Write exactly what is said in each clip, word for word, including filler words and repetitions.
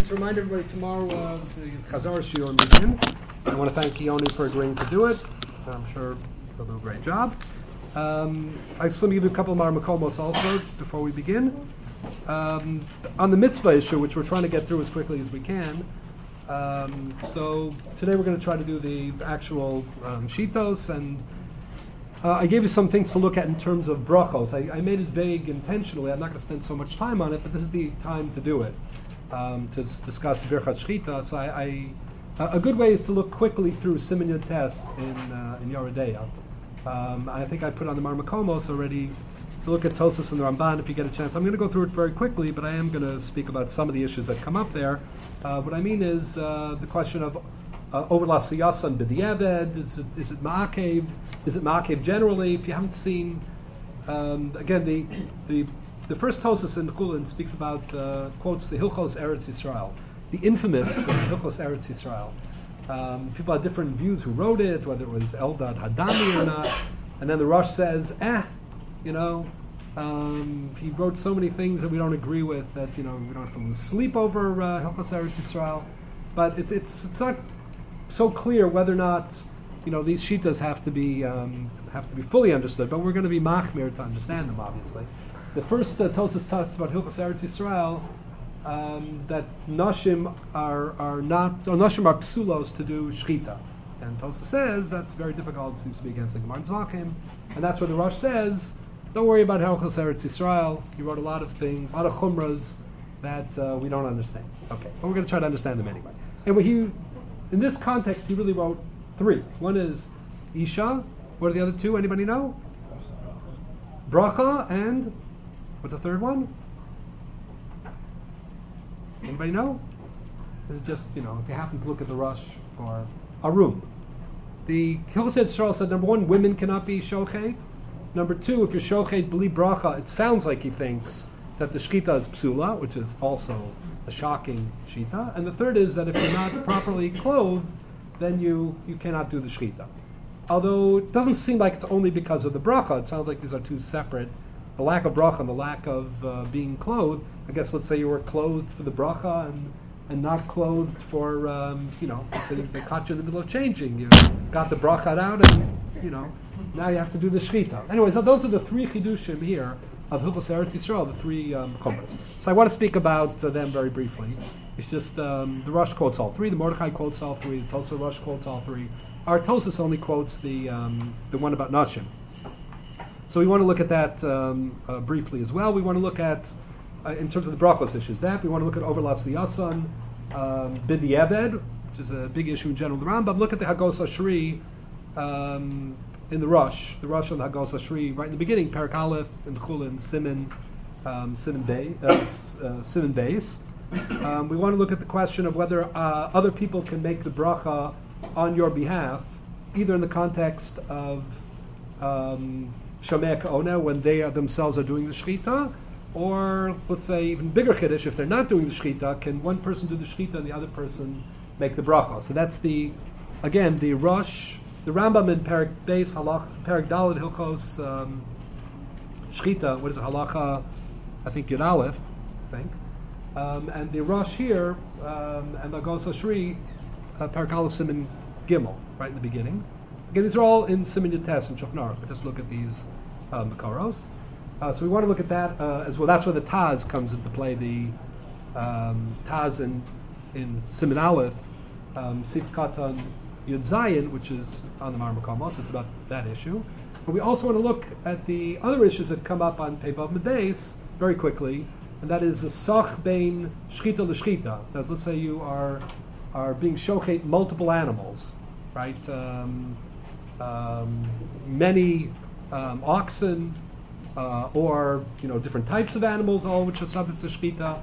to remind everybody tomorrow uh, the Chazar Shiur meeting. I want to thank Yoni for agreeing to do it. I'm sure he'll do a great job. Um, I just want to give you a couple of Marmakomos also before we begin. Um, on the mitzvah issue, which we're trying to get through as quickly as we can. Um, so today we're going to try to do the actual um, shitos, and uh, I gave you some things to look at in terms of brachos. I, I made it vague intentionally. I'm not going to spend so much time on it, but this is the time to do it, um, to s- discuss Birchat Shchita. So I, I, a good way is to look quickly through Siman Yud Tes in uh, in Yoreh De'ah. Um, I think I put on the Marmakomos already to look at Tosas and the Ramban if you get a chance. I'm going to go through it very quickly, but I am going to speak about some of the issues that come up there. Uh, what I mean is uh, the question of uh, Overla Siyasan B'di'eved, is it, is it Ma'akev, is it Ma'akev generally? If you haven't seen, um, again, the the the first Tosas in Chulin speaks about, uh, quotes the Hilchos Eretz Yisrael, the infamous Hilchos Eretz Yisrael. Um, people had different views who wrote it, whether it was Eldad Hadami or not, and then the Rosh says, eh, you know, um, he wrote so many things that we don't agree with that, you know, we don't have to lose sleep over uh, Hilchos Eretz Yisrael. But it, it's it's not so clear whether or not, you know, these shitas have to be um, have to be fully understood. But we're going to be machmir to understand them, obviously. The first uh, Tosas talks about Hilchos Eretz Yisrael, um, that nashim are are not, or nashim are psulos to do shchita. And Tosas says that's very difficult. It seems to be against the Gemara Tzvachim, and that's where the Rosh says, don't worry about Hilchos Eretz Yisrael. He wrote a lot of things, a lot of chumras that uh, we don't understand. Okay, but we're going to try to understand them anyway. And he, in this context, he really wrote three. One is Isha. What are the other two? Anybody know? Bracha and what's the third one? Anybody know? This is just, you know, if you happen to look at the Rosh or Arum. The Hilchos Eretz Yisrael said, number one, women cannot be shochet. Number two, if you're shochet b'li bracha, it sounds like he thinks that the shchita is psula, which is also a shocking shita. And the third is that if you're not properly clothed, then you, you cannot do the shchita. Although it doesn't seem like it's only because of the bracha. It sounds like these are two separate. The lack of bracha and the lack of uh, being clothed. I guess let's say you were clothed for the bracha and and not clothed for, um, you know, so they caught you in the middle of changing. You got the bracha out and, you know, now you have to do the shchita. Anyway, so those are the three chidushim here of Hilchos Eretz Yisrael, the three um, chumras. So I want to speak about uh, them very briefly. It's just um, the Rosh quotes all three, the Mordechai quotes all three, the Tosas Rosh quotes all three. Our Tosas only quotes the um, the one about Nashim. So we want to look at that um, uh, briefly as well. We want to look at, uh, in terms of the brachos issues, that. We want to look at Overla Siyasan, um, B'di'eved, which is a big issue in general. The Rambam, look at the Hagos Ashri, um, in the Rosh, the Rosh on the Hagos Ashri, right in the beginning, Perek Aleph, in the Chulin, Siman, um, Siman Bay, uh, uh, Siman Beis. Um, we want to look at the question of whether uh, other people can make the bracha on your behalf, either in the context of um, Shomei Ka'ona, when they are themselves are doing the shchita, or let's say even bigger chiddush, if they're not doing the shchita, can one person do the shchita and the other person make the bracha? So that's the, again, the Rosh. The Rambam in Perek Beis, Halach, Perek Daled Hilchos um, Shchita, what is it, Halacha, I think Yud Aleph, I think. Um, and the Rosh here, um, and the Hagos Ashri, uh, Perek Aleph Siman Gimel, right in the beginning. Again, these are all in Siman Yud Tes and Shulchan Aruch, but just look at these um, Makaros. Uh, so we want to look at that uh, as well. That's where the Taz comes into play, the um, Taz in, in Siman Aleph, um, Sif Katan Yud Zayin, which is on the Marmakomos, it's about that issue. But we also want to look at the other issues that come up on Pei Vav Mebeis very quickly, and that is the Sach Bein Shchita L'Shchita. That let's say you are are being shochet multiple animals, right? Um, um, many um, oxen, uh, or you know different types of animals, all which are subject to Shchita.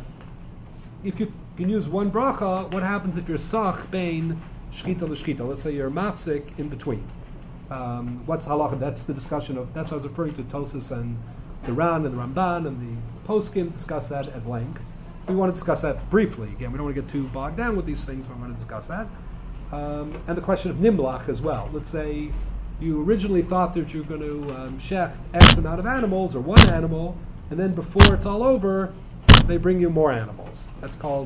If you can use one bracha, what happens if you're Sach Bein Shchita l'shchita? Let's say you're mafsik in between. Um, what's halacha? That's the discussion of. That's what I was referring to. Tosas and the Ran and the Ramban and the Poskim discuss that at length. We want to discuss that briefly. Again, we don't want to get too bogged down with these things, but we want to discuss that. Um, and the question of nimlach as well. Let's say you originally thought that you were going to um, shech X amount of animals or one animal, and then before it's all over, they bring you more animals. That's called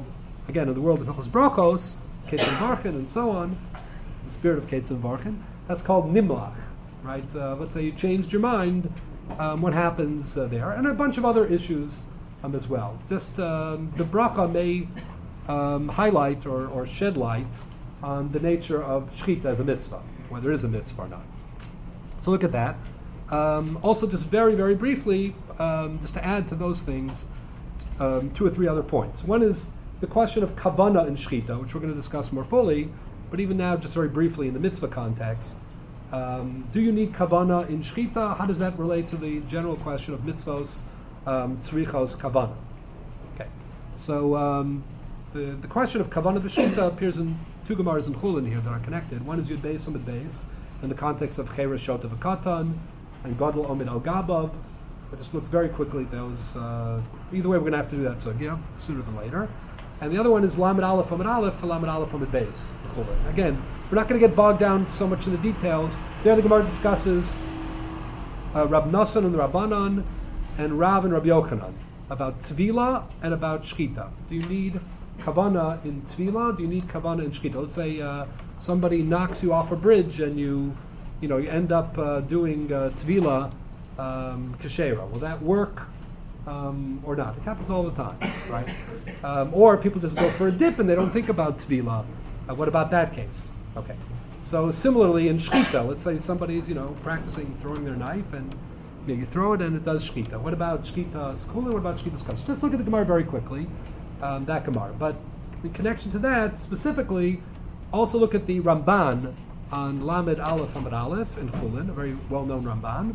again, in the world of Hilchos Brachos, Ketzim Varchin, and so on, the spirit of Ketzim Varchin, that's called Nimlach, right? Uh, let's say you changed your mind, um, what happens uh, there? And a bunch of other issues um, as well. Just um, the bracha may um, highlight or, or shed light on the nature of Shechita as a mitzvah, whether it is a mitzvah or not. So look at that. Um, also, just very, very briefly, um, just to add to those things, um, two or three other points. One is the question of kavanah in shechita, which we're going to discuss more fully, but even now, just very briefly in the mitzvah context. Um, do you need kavanah in shechita? How does that relate to the general question of mitzvos, um, tzrichos kavanah? Okay, so um, the the question of kavanah b'shechita appears in two gemaras in Chulin here that are connected. One is Yud Beis Amud Beis in the context of Cheres Shota V'Katan and Gadol Omid Al Gabav. I just look very quickly at those. Uh, either way, we're going to have to do that, so yeah, sooner than later. And the other one is Lamed Aleph Amid Aleph to Lamed Aleph Amid Beis. Again, we're not going to get bogged down so much in the details. There the Gemara discusses uh, Rab Nassan and the Rabbanan and Rav and Rabbi Yochanan about Tvila and about Shchita. Do you need Kavanah in Tvila? Do you need Kavanah in Shchita? Let's say uh, somebody knocks you off a bridge and you, you know, you end up uh, doing uh, Tvila um, Kashera. Will that work um, or not? It happens all the time, right? Um, or people just go for a dip and they don't think about Tvila. Uh, what about that case? Okay. So similarly in Shchita, let's say somebody's, you know, practicing throwing their knife and you, know, you throw it and it does Shchita. What about Shchita Skula? What about Shchita Skash? Just look at the Gemara very quickly, um, that Gemara. But in connection to that, specifically, also look at the Ramban on Lamed Aleph Amud Aleph in Chulin, a very well-known Ramban.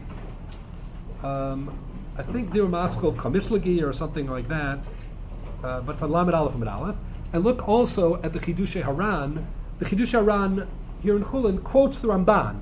Um, I think Dir Maskal Kamiflagi or something like that, uh, but it's on Lamed Aleph Amud Aleph. And look also at the Chidushei Haran. The Chidushei Haran here in Chulin quotes the Ramban,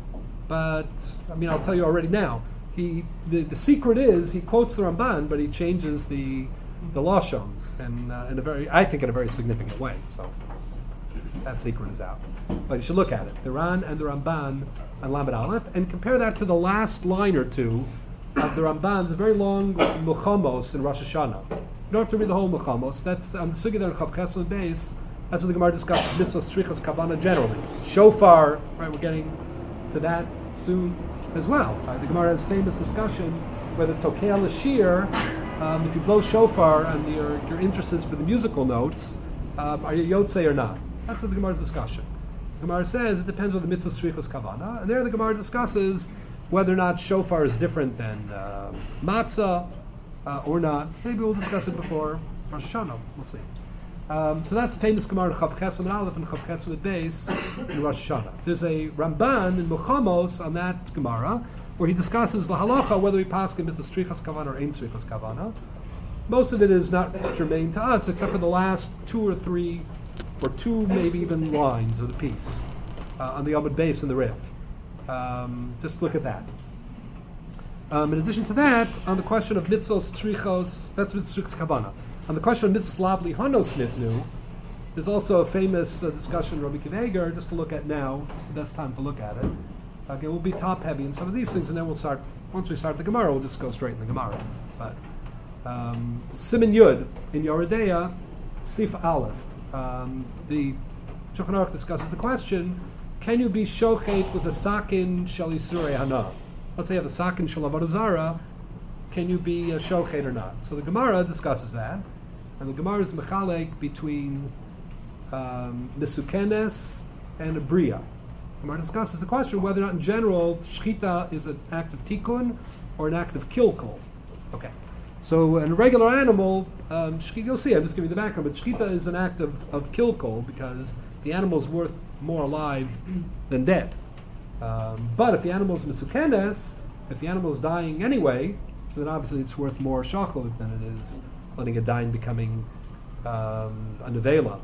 but I mean I'll tell you already now. He the, the secret is he quotes the Ramban, but he changes the the lashon and uh, in a very I think in a very significant way. So that secret is out. But you should look at it. The Ran and the Ramban on Lamed Aleph, and compare that to the last line or two of the Ramban's a very long Muchamos in Rosh Hashanah. You don't have to read the whole Muchamos. That's the, on the Sugya and Chav Chesed Beis. That's what the Gemara discusses. Mitzvahs, Tzrichos, Kavanah generally. Shofar, right? We're getting to that soon as well. Right? The Gemara has famous discussion whether Tokei L'Shir, um, if you blow shofar and your your interest is for the musical notes, um, are you Yotzei or not? That's what the Gemara's discussion. The Gemara says it depends on the mitzvah strichos kavana, and there the Gemara discusses whether or not shofar is different than uh, matzah uh, or not. Maybe we'll discuss it before Rosh Hashanah. We'll see. Um, so that's the famous Gemara in Chav Chesed Aleph and Chav Chesed Beis in Rosh Hashanah. There's a Ramban in Muchamos on that Gemara where he discusses the halacha whether we pass mitzvah strichos kavana or ain't strichos kavana. Most of it is not germane to us, except for the last two or three, or two maybe even lines of the piece uh, on the Amud Beis and the Riv. Um, just look at that. Um, in addition to that, on the question of mitzvos tzrichos, that's mitzvos tzrichos kavana. On the question of mitzvos lav lihanos nitnu, there's also a famous uh, discussion Rabbi Akiva Eiger, just to look at now. It's the best time to look at it. Okay, we'll be top heavy in some of these things, and then we'll start. Once we start the Gemara, we'll just go straight in the Gemara. But um, Siman Yud in Yoredeya, Sif Aleph. Um, the Shulchan Aruch discusses the question: can you be shochet with a sakin shel isurei hana? Let's say you have a sakin shel avodah zara. Can you be a shochet or not? So the Gemara discusses that, and the Gemara is mechalek between um, mesukenes and a bria. The Gemara discusses the question whether or not in general shchita is an act of tikkun or an act of kilkul. Okay. So in a regular animal, um, shchita, you'll see, I'm just giving you the background, but shchita is an act of, of kilkul because the animal is worth more alive than dead. Um, but if the animal is mesukenes, if the animal is dying anyway, so then obviously it's worth more shachol than it is letting it die and becoming um, a nevela.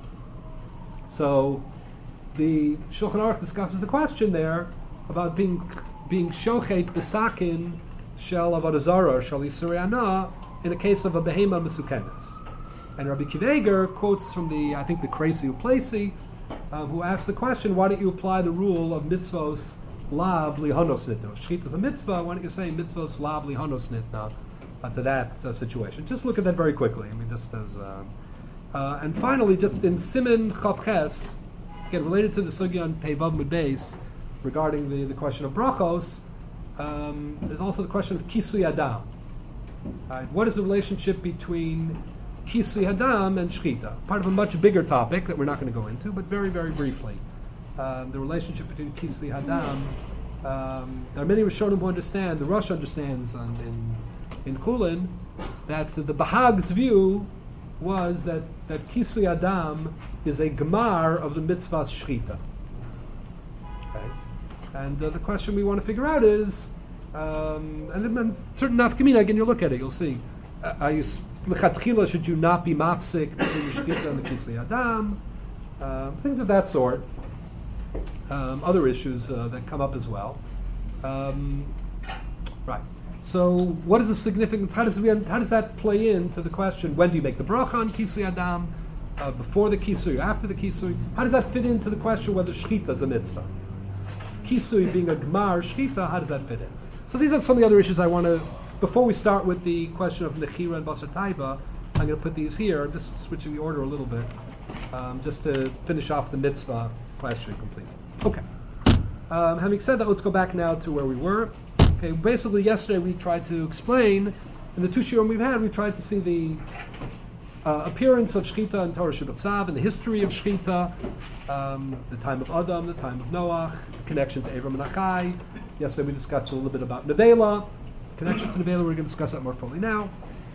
So the Shulchan Aruch discusses the question there about being being shochet besakin shel avodah zara or shel isurei hana in a case of a behema mesukenes. And Rabbi Akiva Eiger quotes from the, I think the Kreisi Uplesi, uh, who asked the question, why don't you apply the rule of mitzvos lav lihanos nitna? Shchita is a mitzvah, why don't you say mitzvos lav lihanos nitna uh, to that uh, situation? Just look at that very quickly. I mean, just as uh, Uh, and finally, just in Siman Chav Ches, again related to the sugya on Pei Vav Mud Beis regarding the, the question of brachos, um, there's also the question of Kisui Adam. Right? What is the relationship between Kisui Adam and Shchita? Part of a much bigger topic that we're not going to go into, but very, very briefly. Um, the relationship between Kisui Adam. Um, there are many Rishonim who understand, the Rosh understands on, in, in Chulin, that the Bahag's view was that, that Kisui Adam is a Gemar of the mitzvah's Shchita. Okay? And uh, the question we want to figure out is, um, and, and certain nafkamina, again, you'll look at it, you'll see. Uh, are you, l'chatchila, should you not be mapsik between the Shchita and the Kisui Adam? Uh, things of that sort. Um, other issues uh, that come up as well. Um, right. So, what is the significance? How does we, how does that play into the question? When do you make the bracha on Kisui Adam? Uh, before the Kisui, after the Kisui? How does that fit into the question whether Shchita is a mitzvah? Kisui being a Gemar Shchita, how does that fit in? So these are some of the other issues I want to. Before we start with the question of Nechira and Basar Taiba, I'm going to put these here. Just switching the order a little bit, um, just to finish off the mitzvah question completely. Okay. Um, having said that, let's go back now to where we were. Okay. Basically, yesterday we tried to explain, in the two shiurim we've had, we tried to see the uh, appearance of Shchita in Torah Shabbat and the history of Shchita, um, the time of Adam, the time of Noach, the connection to Avram and Achai. Yesterday we discussed a little bit about Nevela, connection to Nevela. We're going to discuss that more fully now.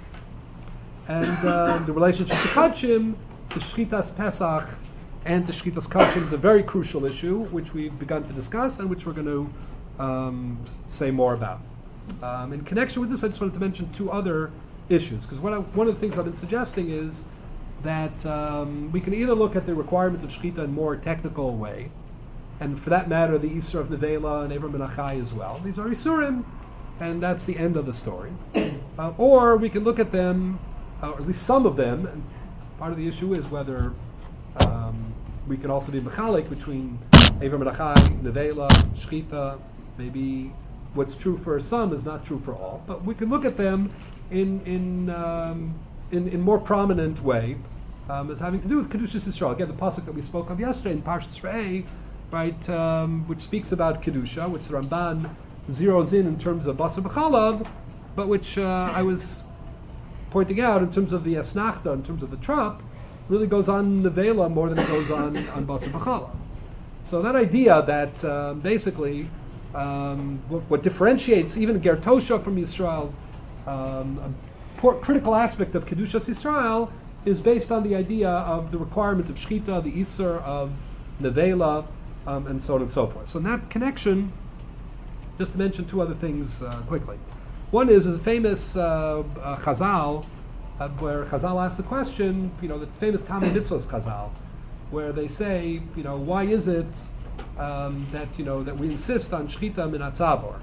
And uh, the relationship to Kachim, to Shchitas Pesach, and to Shchitas Kachim is a very crucial issue, which we've begun to discuss and which we're going to um, say more about. Um, in connection with this, I just wanted to mention two other issues, because one of the things I've been suggesting is that um, we can either look at the requirement of Shchita in a more technical way, and for that matter, the Isur of Nevela and Avram and Achai as well. These are Isurim, and that's the end of the story. Uh, or we can look at them, uh, or at least some of them, and part of the issue is whether um, we can also be mechalik between Avram and Achai, Nevela, Shchita. Maybe what's true for some is not true for all, but we can look at them in in um, in, in more prominent way um, as having to do with Kedushas Yisrael. Again, the pasuk that we spoke of yesterday in Parshas Re'eh, right, um, which speaks about Kedusha, which the Ramban zeroes in in terms of Basar B'chalav, but which uh, I was pointing out in terms of the Asnachta, in terms of the Trop, really goes on Nevela more than it goes on, on Basar B'chalav. So that idea that uh, basically um, what, what differentiates even Ger Tosha from Yisrael, um, a por- critical aspect of Kedushas Yisrael is based on the idea of the requirement of Shchita, the Isur of Nevela, um, and so on and so forth. So in that connection, just to mention two other things uh, quickly. One is, is a famous uh, uh, Chazal, uh, where Chazal asks the question, you know, the famous Tamei Mitzvos Chazal, where they say, you know, why is it um, that, you know, that we insist on Shchita min Atzavor?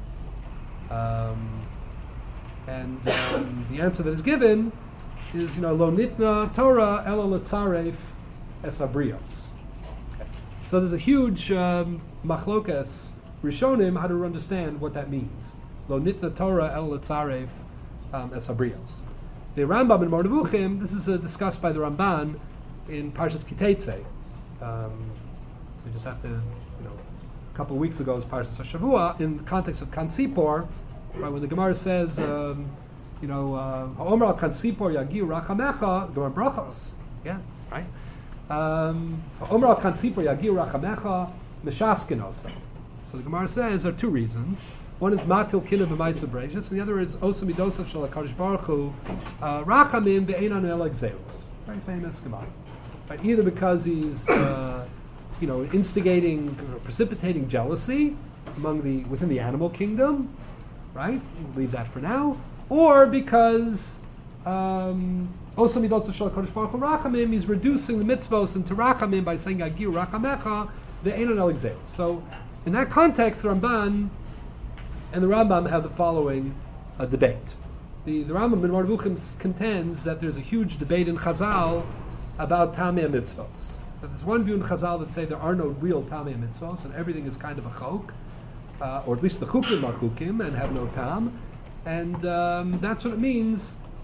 Um, and um, the answer that is given is, you know, Lo nitna Torah ela letzaref es abrios. Okay. So there's a huge um, machlokas Rishonim how to understand what that means. Lo nitna Torah ela letzaref um, es abrios. The Rambam in Mornevuchim, this is uh, discussed by the Ramban in Parshas Kiteitzei. Um, so we just have to, you know, a couple of weeks ago was Parshas Hashavua in the context of Kansipor, right, when the Gemara says, um, you know, Ha'omer al Kansipor yagiu rachamecha, Gemara brachos, yeah, right? Ha'omer al Kansipor yagiu rachamecha meshaskenos. So the Gemara says there are two reasons. One is matil kina b'maisa breishis, and the other is osa midosav shel HaKadosh Baruch Hu rachamim be'enan el exeus. Very famous Gemara. Right? Either because he's, uh, you know, instigating, or precipitating jealousy among the within the animal kingdom, right? We'll leave that for now. Or because um, osa midosav shel HaKadosh Baruch Hu rachamim, he's reducing the mitzvos into rachamim by saying agiu rachamecha be'enan el exeus. So in that context, the Ramban and the Rambam have the following uh, debate. The, the Rambam in Mornevuchim contends that there's a huge debate in Chazal about Tamei Mitzvos. That there's one view in Chazal that say there are no real Tamei Mitzvos and everything is kind of a chok, uh, or at least the chukim are chukim and have no tam, and um, that's what it means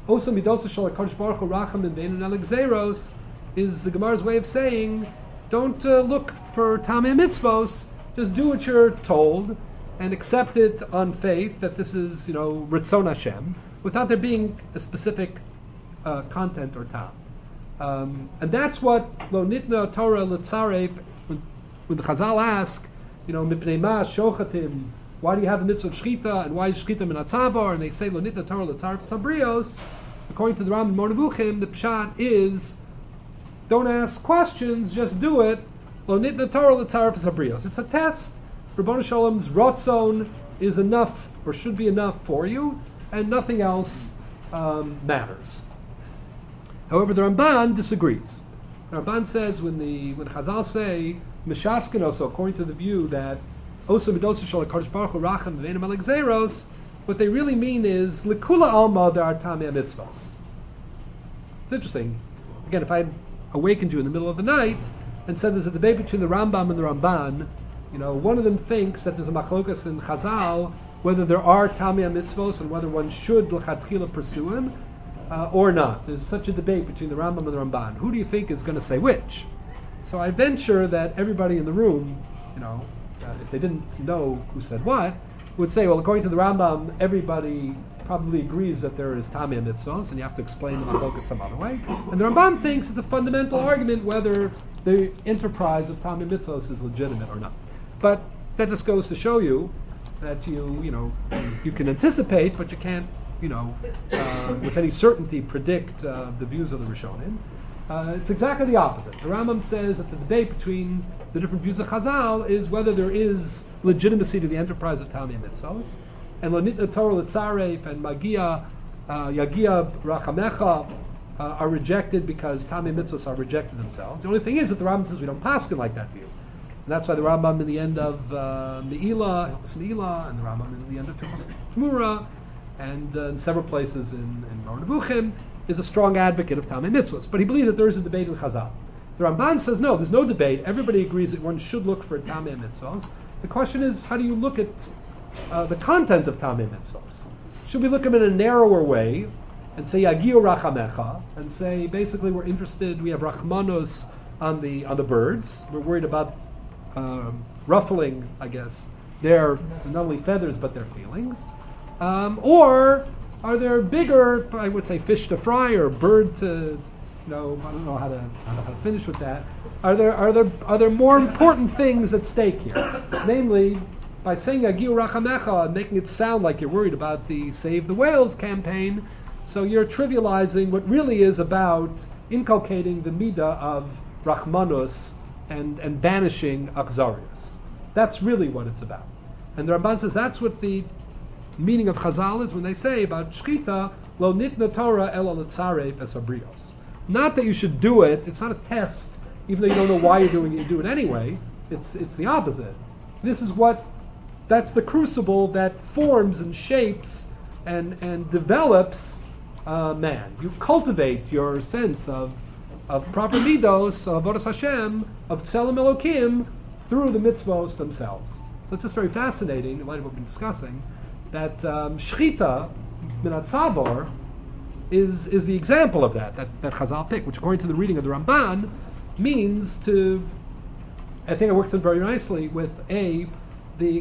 Osa midosa shel HaKadosh Baruch Hu rachamim ve'einu nelig zeiros is the Gemara's way of saying, don't uh, look for tamei mitzvos, just do what you're told and accept it on faith that this is, you know, Ritzon Hashem, without there being a specific uh, content or tam. Um, and that's what lo nitna Torah l'tzaref, when, when the Chazal ask, you know, mipnei ma shochatim, why do you have the mitzvah of shchita, and why is shchita min atzavar, and they say lo nitna Torah l'tzaref sabrios, according to the Ram and Mornevuchim, the pshat is, don't ask questions, just do it. Lo nitna Torah l'tzaref sabrios. It's a test. Rabbanu Shalom's Ratzon is enough, or should be enough for you, and nothing else um, matters. However, the Ramban disagrees. The Ramban says when the when Chazal say Mishaskin, so according to the view that Osa Midosa Shal HaKadosh Baruch Hu Racham V'Einu Melech Zeiros, what they really mean is Likula Alma Dar Tamei Mitzvos. It's interesting. Again, if I awakened you in the middle of the night and said there's a debate between the Rambam and the Ramban, you know, one of them thinks that there's a machlokas in Chazal whether there are Tamei Mitzvos and whether one should l'chatchila pursue him. Uh, or not. There's such a debate between the Rambam and the Ramban. Who do you think is going to say which? So I venture that everybody in the room, you know, uh, if they didn't know who said what, would say, well, according to the Rambam, everybody probably agrees that there is Tamei Mitzvos, and you have to explain the Machlokas some other way. And the Rambam thinks it's a fundamental argument whether the enterprise of Tamei Mitzvos is legitimate or not. But that just goes to show you that you, you know, you can anticipate, but you can't, you know, uh, with any certainty predict uh, the views of the Rishonim. Uh, it's exactly the opposite. The Rambam says that the debate between the different views of Chazal is whether there is legitimacy to the enterprise of Tamei Mitzvos, and Lo Nitna Torah L'Tzaref and Magia, uh, Yagia Rachamecha uh, are rejected because Tamei Mitzvos are rejected themselves. The only thing is that the Rambam says we don't paskin like that view. And that's why the Rambam in the end of uh, Me'ilah, Hilchos Me'ilah, and the Rambam in the end of Hilchos Shmura, and uh, in several places in, in Mornevuchim, is a strong advocate of Tamei Mitzvos. But he believes that there is a debate in Chazal. The Ramban says, no, there's no debate. Everybody agrees that one should look for Tamei Mitzvos. The question is, how do you look at uh, the content of Tamei Mitzvos? Should we look at them in a narrower way and say, Yagiu Rachamecha, and say, basically we're interested, we have Rachmanos on the on the birds. We're worried about um, ruffling, I guess, their, not only feathers, but their feelings. Um, or are there bigger, I would say, fish to fry or bird to, you know, I don't know how to, I don't know how to finish with that. Are there are there are there more important things at stake here? Namely, by saying Yagiu Rachamecha and making it sound like you're worried about the Save the Whales campaign, so you're trivializing what really is about inculcating the midah of Rachmanus and and banishing Akzarius. That's really what it's about. And the Ramban says that's what the meaning of Chazal is when they say about Shchita, Lo Nitna Torah Ela L'Tzaref Esabrios. Not that you should do it, it's not a test, even though you don't know why you're doing it, you do it anyway. It's it's the opposite. This is what, that's the crucible that forms and shapes and, and develops uh, man. You cultivate your sense of of proper midos, of Avodas Hashem, of Tselem Elokim, through the mitzvos themselves. So it's just very fascinating, in light of what we've been discussing, that um, Shchita, Minat Savor, is is the example of that, that, that Chazal picked, which according to the reading of the Ramban, means to, I think it works in very nicely with A, the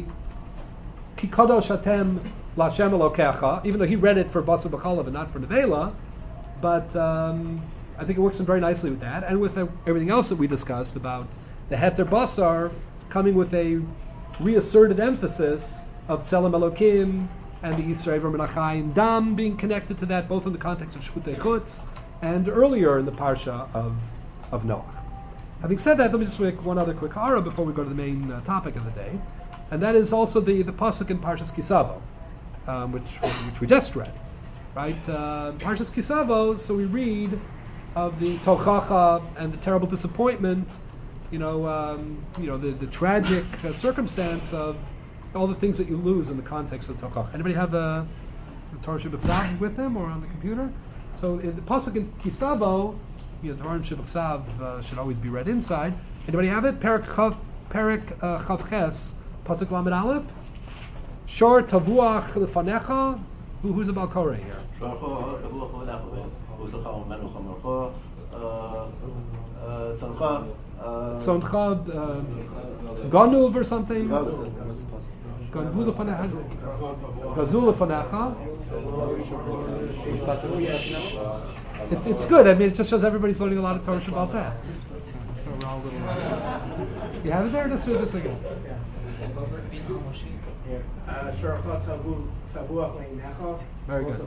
Kikadosh Hatem Lashem Elokecha, even though he read it for Basar B'chalav and not for Nevela, but um, I think it works in very nicely with that, and with uh, everything else that we discussed about the Heter Basar coming with a reasserted emphasis of Tselem Elokim and the Yisrael Menachayim Dam being connected to that, both in the context of Shchutei Chutz and earlier in the Parsha of, of Noach. Having said that, let me just make one other quick hara before we go to the main uh, topic of the day, and that is also the, the pasuk in Parshas Kisavo, um, which which we just read, right? Uh, Parshas Kisavo, so we read of the Tochacha and the terrible disappointment, you know, um, you know, the, the tragic uh, circumstance of all the things that you lose in the context of Tochacha. Anybody have a, a Torah Shabbat with them or on the computer? So in the pasuk in Kisavo, you know, Torah Shabbat uh, should always be read inside. Anybody have it? Perak Chav, Perak uh, Chav Ches, pasuk Lamed Aleph. Shor Tavuach Lefanecha, Who, who's the Balkore here? Tzoncha, uh, Ganuv or something? Gazula Fanecha. Gazula Fanecha. It, it's good. I mean, it just shows everybody's learning a lot of Torah Shabbat Peh. So we're all a little. You have it there? Let's do this again. Very good.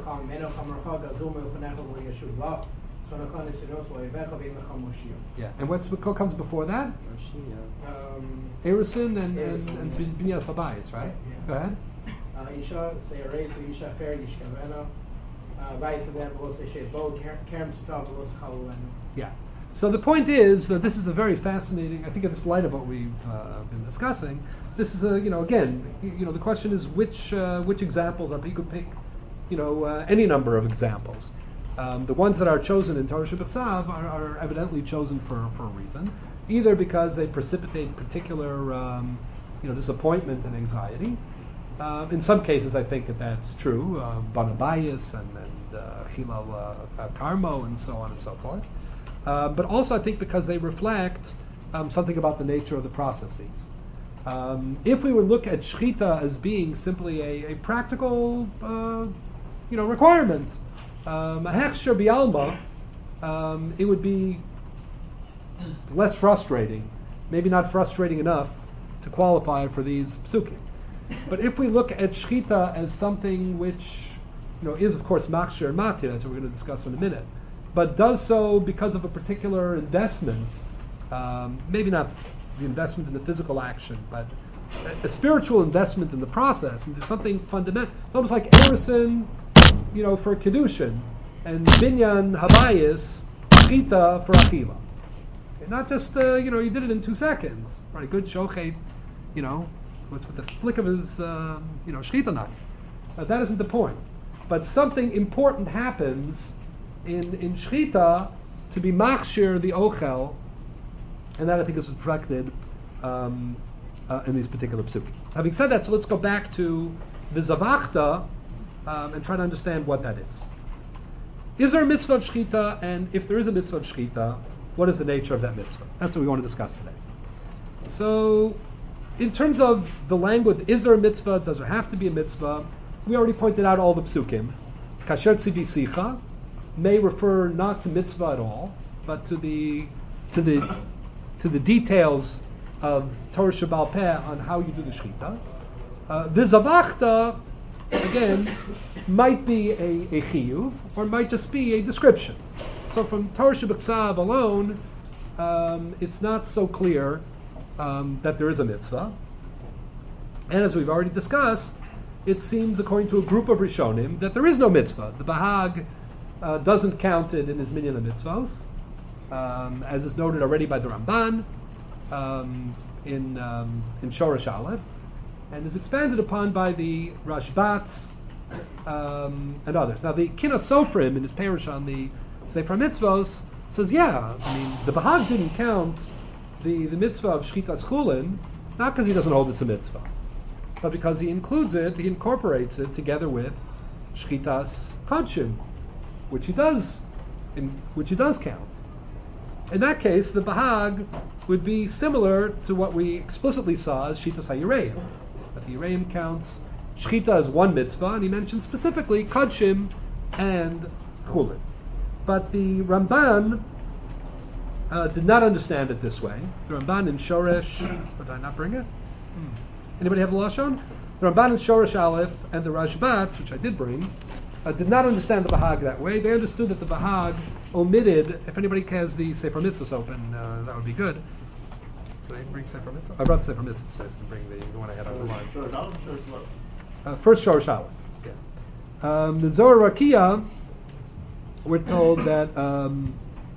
Yeah. And what's what comes before that? Um, Erusin and and, and Binyas Habayis, right? Yeah. Go ahead. Isha Seyarei Isha Fer Yishkavena. Yeah. So the point is, uh, this is a very fascinating. I think in this light of what we've uh, been discussing, this is a you know again you, you know the question is which uh, which examples are you could pick, you know uh, any number of examples. Um, the ones that are chosen in Torah Shabbat are, are evidently chosen for, for a reason, either because they precipitate particular um, you know disappointment and anxiety. Uh, in some cases, I think that that's true. Uh, Banabayas and, and uh, Hilal uh, uh, Karmo and so on and so forth. Uh, but also, I think because they reflect um, something about the nature of the processes. Um, if we would look at Shechita as being simply a, a practical, uh, you know, requirement, um, a hechsher bialma, um, it would be less frustrating, maybe not frustrating enough to qualify for these psukim. But if we look at Shechita as something which, you know, is of course Machshir and Matir, that's what we're going to discuss in a minute, but does so because of a particular investment, um, maybe not the investment in the physical action, but a, a spiritual investment in the process. I mean, there's something fundamental. It's almost like Emerson, you know, for Kedushin, and Binyan Habayis, Shechita for Achila. Okay, not just, uh, you know, you did it in two seconds. Right, a good shochet, you know, with, with the flick of his, um, you know, shechita knife. Uh, that isn't the point. But something important happens in in shechita to be machshir the ochel, and that I think is reflected um, uh, in these particular psukim. Having said that, so let's go back to the zavachta um, and try to understand what that is. Is there a mitzvah of shechita, and if there is a mitzvah of shechita, what is the nature of that mitzvah? That's what we want to discuss today. So, in terms of the language, is there a mitzvah? Does there have to be a mitzvah? We already pointed out all the psukim. Kasher tzivi sicha may refer not to mitzvah at all, but to the to the to the details of Torah Shebaal Peh on how you do the shechita. Uh, the zavachta, again, might be a, a chiyuv, or might just be a description. So from Torah Shebiksav alone, um, it's not so clear Um, that there is a mitzvah. And as we've already discussed, it seems, according to a group of Rishonim, that there is no mitzvah. The Bahag uh, doesn't count it in his minyan of mitzvahs, um, as is noted already by the Ramban um, in um, in Shoresh Aleph, and is expanded upon by the Rashbats um, and others. Now, the Kinas Sofrim, in his Perush on the Sefer Mitzvos, says, yeah, I mean, the Bahag didn't count the, the mitzvah of Shchitas Chulin, not because he doesn't hold it's a mitzvah, but because he includes it, he incorporates it together with Shchitas Kodshim, which he does, in, which he does count. In that case, the Bahag would be similar to what we explicitly saw as Shchitas HaYireim. That the Yireim counts Shchita as one mitzvah, and he mentions specifically Kodshim and Chulin. But the Ramban Uh, did not understand it this way. The Ramban in Shoresh, or did I not bring it? Hmm. Anybody have the Lashon? The Ramban in Shoresh Aleph and the Rashbat, which I did bring, uh, did not understand the Bahag that way. They understood that the Bahag omitted, if anybody has the Sefer Mitzvahs open, uh, that would be good. Can I bring Sefer Mitzvah? I brought Sefer Mitzvahs, so I didn't bring the, the one I had on the line. Uh, first Shoresh Aleph. Yeah. Um, the Zohar Rakia, we're told that um,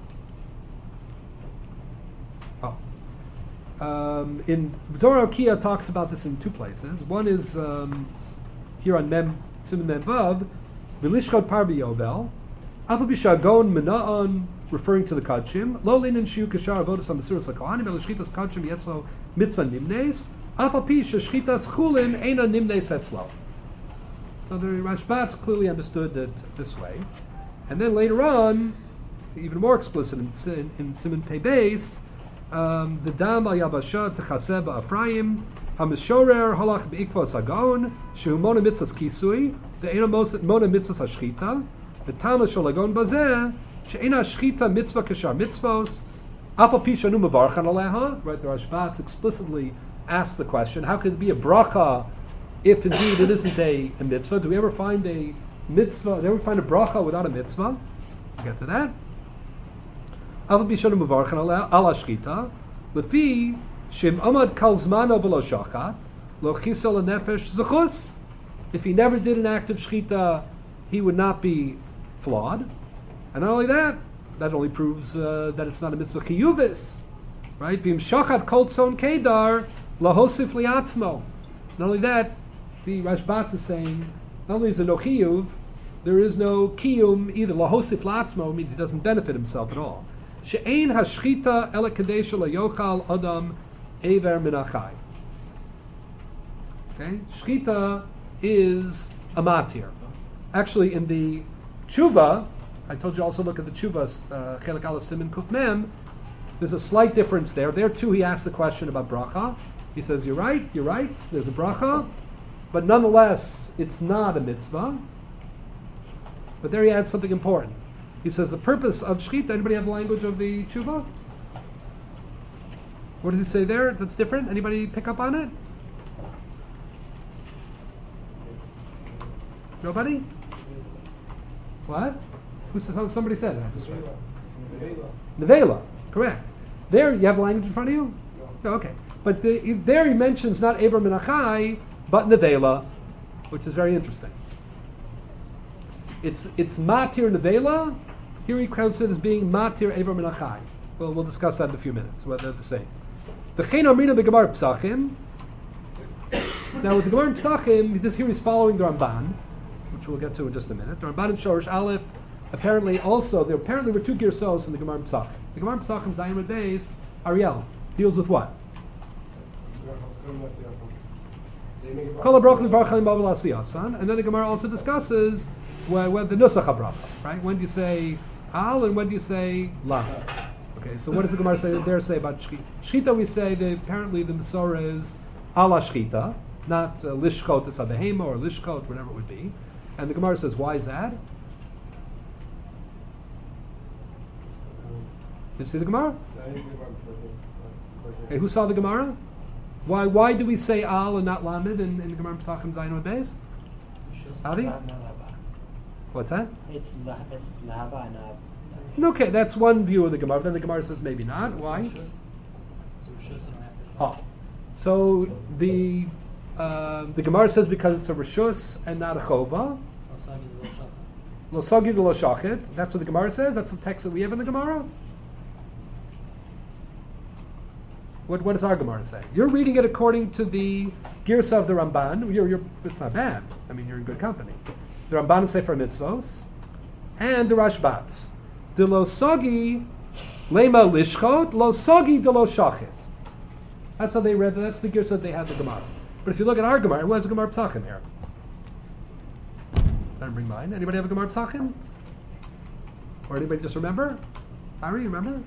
Um, in Zohar Okia talks about this in two places. One is um, here on Mem Siman Mem Vav, V'lishchot par b'yovel, Afa b'shagon mena'on, referring to the Kodshim, Lo linin shiu kashar avodas ha'mesuras ha'kohanim, el shchitas Kodshim yetzlo mitzvah nimnes, Afa pi sheshchitas chulin eina nimnes etzlo. So So the Rashbatz clearly understood it this way. And then later on, even more explicit in, in, in Siman Pei Beis, um, the Dam al Yabasha Techaseh Ba'Afrayim, HaMishorer Halach Be'ikvos Hagon, Shehu Mona Mitzvahs Kisui, the Ena Mona Mitzvahs Hashchita, the Tama Sholagon Bazeh, She'ena Shchita Mitzvah Keshar Mitzvos, Afal Pi Shanu Mevarchan Aleha, right, the Rashbatz explicitly asks the question, how could it be a bracha if indeed it isn't a, a mitzvah? Do we ever find a mitzvah, do we ever find a bracha without a mitzvah? We'll get to that. Afal Pi Shanu Mevarchan Al Hashchita, Lefi Shem Amad Kal Zmano V'lo Shachat, Lo Chisol Nefesh Zechus. If he never did an act of shchita, he would not be flawed. And not only that, that only proves uh, that it's not a mitzvah chiyuvis, right? Bim shachat kol tzon kedar lahosif liatzmo. Not only that, the Rashbatz is saying, not only is there no chiyuv, there is no kiyum either. Lahosif liatzmo means he doesn't benefit himself at all. She'ein hashchita ela kadesha layochal adam ever minachai. Okay, shchita is a matir. Actually, in the tshuva, I told you also look at the tshuva, uh, Chelik Aleph Siman Kuf Mem. There's a slight difference there. There too, he asks the question about bracha. He says, "You're right. You're right. There's a bracha, but nonetheless, it's not a mitzvah." But there he adds something important. He says the purpose of shchita. Anybody have the language of the tshuva? What does he say there? That's different. Anybody pick up on it? Nobody? What? Who said, somebody said that. Nevela. Nevela, correct. There, you have language in front of you? No. Okay. But the, there he mentions not Eber Menachai, but Nevela, which is very interesting. It's it's Matir Nevela. Here he quotes it as being Matir Eber Menachai. Well, we'll discuss that in a few minutes, what they're the same. The Chen Amrina B'Gemar Psachim. Now with the Gemara Psachim, this here he's following the Ramban, which we'll get to in just a minute. The Ramban in Shorish Aleph, apparently also, there apparently were two Girsos in the Gemara Psachim. The Gemara Psachim, Zayim and Beis, Ariel, deals with what? And then the Gemara also discusses where, where the Nusach HaBracha, right? When do you say Al and when do you say La? Okay, so what does the Gemara say there say about Shchita? Shchita we say that apparently the Masorah is Ala Shchita, not uh, Lishchot as Abehema or Lishchot, whatever it would be. And the Gemara says, why is that? Did you see the Gemara? Okay, who saw the Gemara? Why Why do we say Al and not Lamed in, in the Gemara Pesachim Zayin and Beis? Avi? What's that? It's it's Lahaba and Okay, that's one view of the Gemara. But then the Gemara says maybe not. Why? Oh, so the uh, the Gemara says because it's a reshus and not a chova. Lo sagi lo shachit. That's what the Gemara says. That's the text that we have in the Gemara. What what does our Gemara say? You're reading it according to the Girsa of the Ramban. You're, you're, it's not bad. I mean, you're in good company. The Ramban and Sefer Mitzvos and the Rashbatz. De lo sagi lema lishchot lo sagi de lo shachit. That's how they read. That's the Girsa that they had the Gemara. But if you look at our Gemara, who has a Gemara Psachim here? I don't bring mine. Anybody have a Gemara Psachim? Or anybody just remember? Ari, you remember?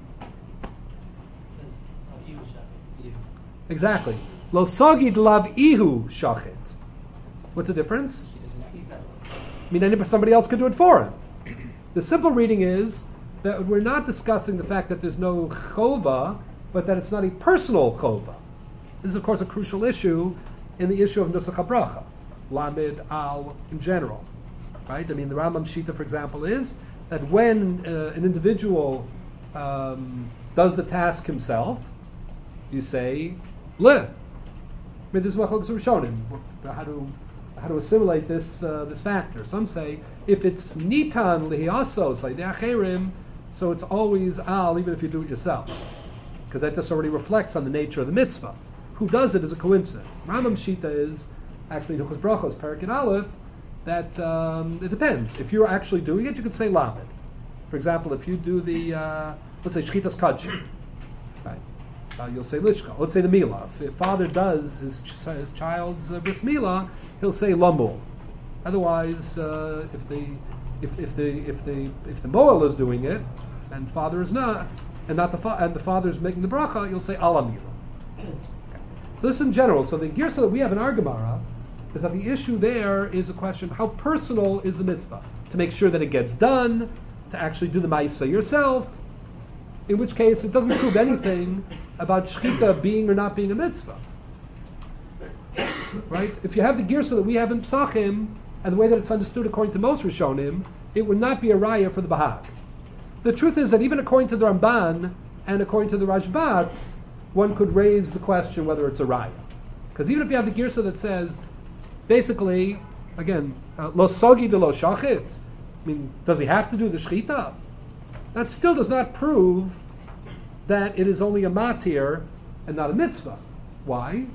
Exactly. Lo sagi delav ihu shachit. What's the difference? I mean, anybody, somebody else could do it for him. The simple reading is that we're not discussing the fact that there's no chova, but that it's not a personal chova. This is, of course, a crucial issue in the issue of Nusach HaBracha, Lamed, Al, in general. Right? I mean, the Rambam Shita, for example, is that when uh, an individual um, does the task himself, you say, Le. I mean, this is what Chokes Rishonim, how to how to assimilate this uh, this factor. Some say if it's nitan lihiasos like de'acherim, so it's always al, even if you do it yourself, because that just already reflects on the nature of the mitzvah. Who does it is a coincidence. Rambam Shita is actually Nuchas Brachos Perik and Aleph that um, it depends. If you're actually doing it, you could say lamed. For example, if you do the uh, let's say shchitas kadshim, right? Uh, you'll say lishka. Let's say the milah. If a father does his, ch- his child's uh, bris milah, he'll say lamul. Otherwise, uh, if the if, if the if the if the moel is doing it and father is not, and not the fa- and the father is making the bracha, you'll say ala mila. Okay. So this in general. So the girsa that we have in our Gemara is that the issue there is a question: how personal is the mitzvah? To make sure that it gets done, to actually do the ma'isa yourself. In which case, it doesn't prove anything about shechita being or not being a mitzvah. Right? If you have the girsa that we have in Pesachim, and the way that it's understood according to most Rishonim, it would not be a raya for the Bahag. The truth is that even according to the Ramban and according to the Rashbats, one could raise the question whether it's a raya. Because even if you have the girsa that says, basically, again, uh, lo sogi de lo shachit, I mean, does he have to do the shechita? That still does not prove that it is only a matir and not a mitzvah. Why?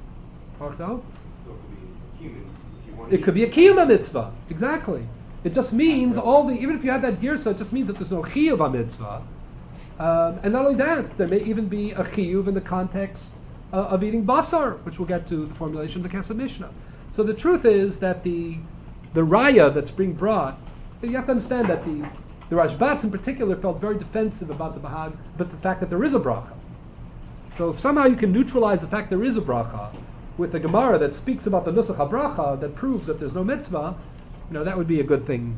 It could be a kiyum mitzvah. Exactly. It just means all the, even if you have that girsa, it just means that there's no chiyuv mitzvah. Um, and not only that, there may even be a chiyuv in the context uh, of eating basar, which we'll get to the formulation of the Kesef Mishnah. So the truth is that the the raya that's being brought, you have to understand that the the Rashbats in particular felt very defensive about the Bahag, but the fact that there is a bracha. So if somehow you can neutralize the fact there is a bracha with a Gemara that speaks about the Nusach HaBracha that proves that there's no mitzvah, you know, that would be a good thing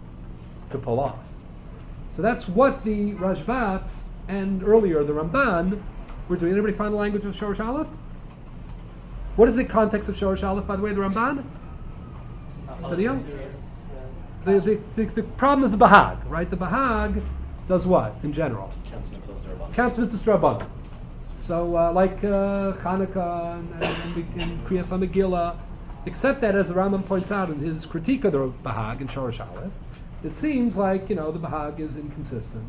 to pull off. So that's what the Rashbats and earlier the Ramban were doing. Anybody find the language of Shorosh Aleph? What is the context of Shorosh Aleph, by the way, the Ramban? Daniel? The, the, the, the problem is the Bahag, right? The Bahag does what, in general? Counts mitzvahs d'Rabbanan. Counts mitzvahs d'Rabbanan. So, uh, like uh, Hanukkah and, and, and Kriyas HaMegillah, except that, as the Rambam points out in his critique of the Bahag in Shorosh Aleph, it seems like, you know, the Bahag is inconsistent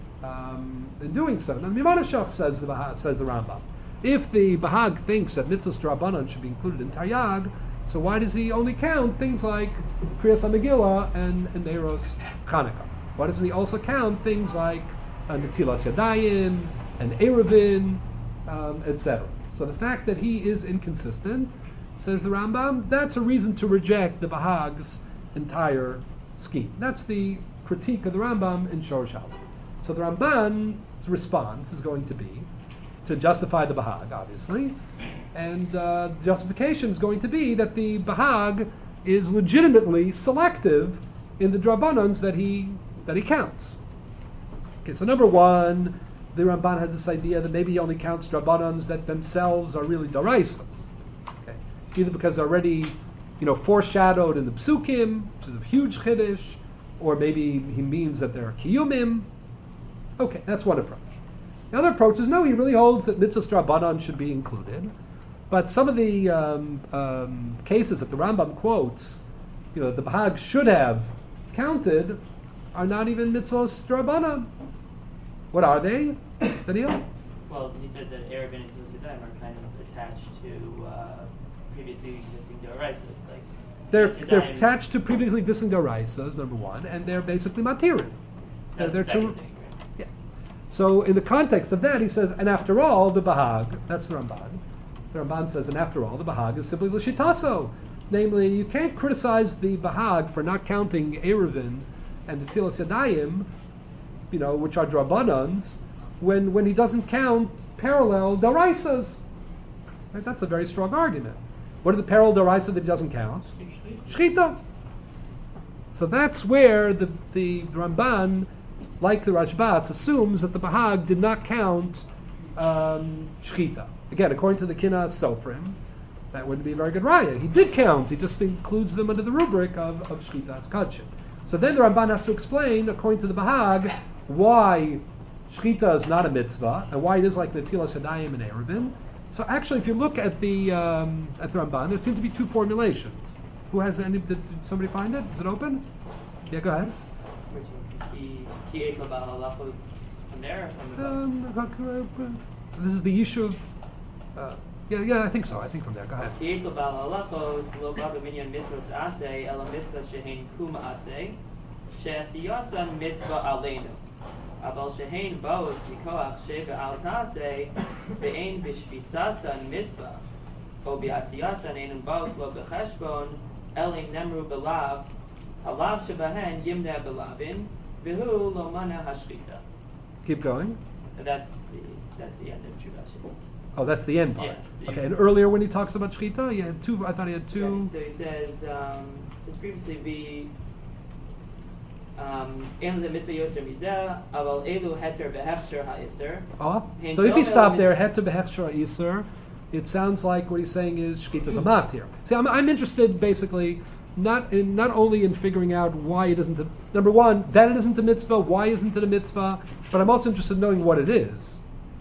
um, in doing so. Now, Mimanashach says the Bahag, says the Rambam, if the Bahag thinks that mitzvahs d'Rabbanan should be included in Taryag, so why does he only count things like Kriyas HaMegillah and, and Neiros Chanukah? Why doesn't he also count things like uh, Netilas Yadayim and Eruvin, um, et cetera? So the fact that he is inconsistent, says the Rambam, that's a reason to reject the Bahag's entire scheme. That's the critique of the Rambam in Shorosh Aleph. So the Ramban's response is going to be to justify the Bahag, obviously. And uh, the justification is going to be that the Bahag is legitimately selective in the Drabanans that he that he counts. Okay, so number one, the Ramban has this idea that maybe he only counts Drabanans that themselves are really Daraisas. Okay, either because they're already, you know, foreshadowed in the Psukim, which is a huge Chiddush, or maybe he means that they're Kiyumim. Okay, that's one approach. The other approach is no, he really holds that mitzvahs Drabanan should be included. But some of the um, um, cases that the Rambam quotes, you know, the Bahag should have counted, are not even mitzvos d'Rabbanan. What are they, Daniel? Well, he says that Eruvin and Tusidayim are kind of attached to uh, previously existing Doraisas. Like they're Tusidayim, they're attached to previously existing Doraisas, number one, and they're basically Matirin. That's they're the second two, thing, right? Yeah. So in the context of that, he says, and after all, the Bahag, that's the Ramban. The Ramban says, and after all, the Bahag is simply l'shitaso. Namely, you can't criticize the Bahag for not counting Eruvin and the Netilas Yadayim, you know, which are Drabanans, when when he doesn't count parallel Daraisas. Right? That's a very strong argument. What are the parallel Daraisas that he doesn't count? Shechita. So that's where the, the Ramban, like the Rashbats, assumes that the Bahag did not count um, Shechita. Again, according to the Kinas Sofrim, that wouldn't be a very good raya. He did count, he just includes them under the rubric of, of Shchitas Kadshim. So then the Ramban has to explain, according to the Bahag, why Shchita is not a mitzvah, and why it is like Netilas Yadayim and Eruvin. So actually, if you look at the um, at the Ramban, there seem to be two formulations. Who has any, did somebody find it? Is it open? Yeah, go ahead. Which one? Ki Ki Eitzel Ba'al Halachos from there, or from the Um, this is the Yishuv. Uh, yeah, yeah, I think so. I think from there. Go ahead. Ki Eitzel Ba'al Halachos lo ba b'minyan mitzvos aseh ela mitzvah shehein kum aseh she'asiyasan mitzvah aleinu aval shehein baos mikoach she'be'al taseh be'ein b'shvisasan mitzvah o b'asiyasan einun baos lo b'cheshbon Elim nemru belav, halav shebahen yimna belavin, vihu lo mana hashchita. Keep going. And that's the that's the end of Shuvashis. Oh, that's the end part. Yeah, so okay, you- and earlier when he talks about shchita, he had two. I thought he had two. So he says, um, says previously we um, ein le mitzvah yoser mizeh, aval elu heter behefsher ha'isr. Oh, Hein so if you dom stop elam- there, het to behechshar iser, it sounds like what he's saying is shchita's a matir. See, I'm, I'm interested basically not in not only in figuring out why it isn't a, number one that it isn't a mitzvah, why isn't it a mitzvah, but I'm also interested in knowing what it is.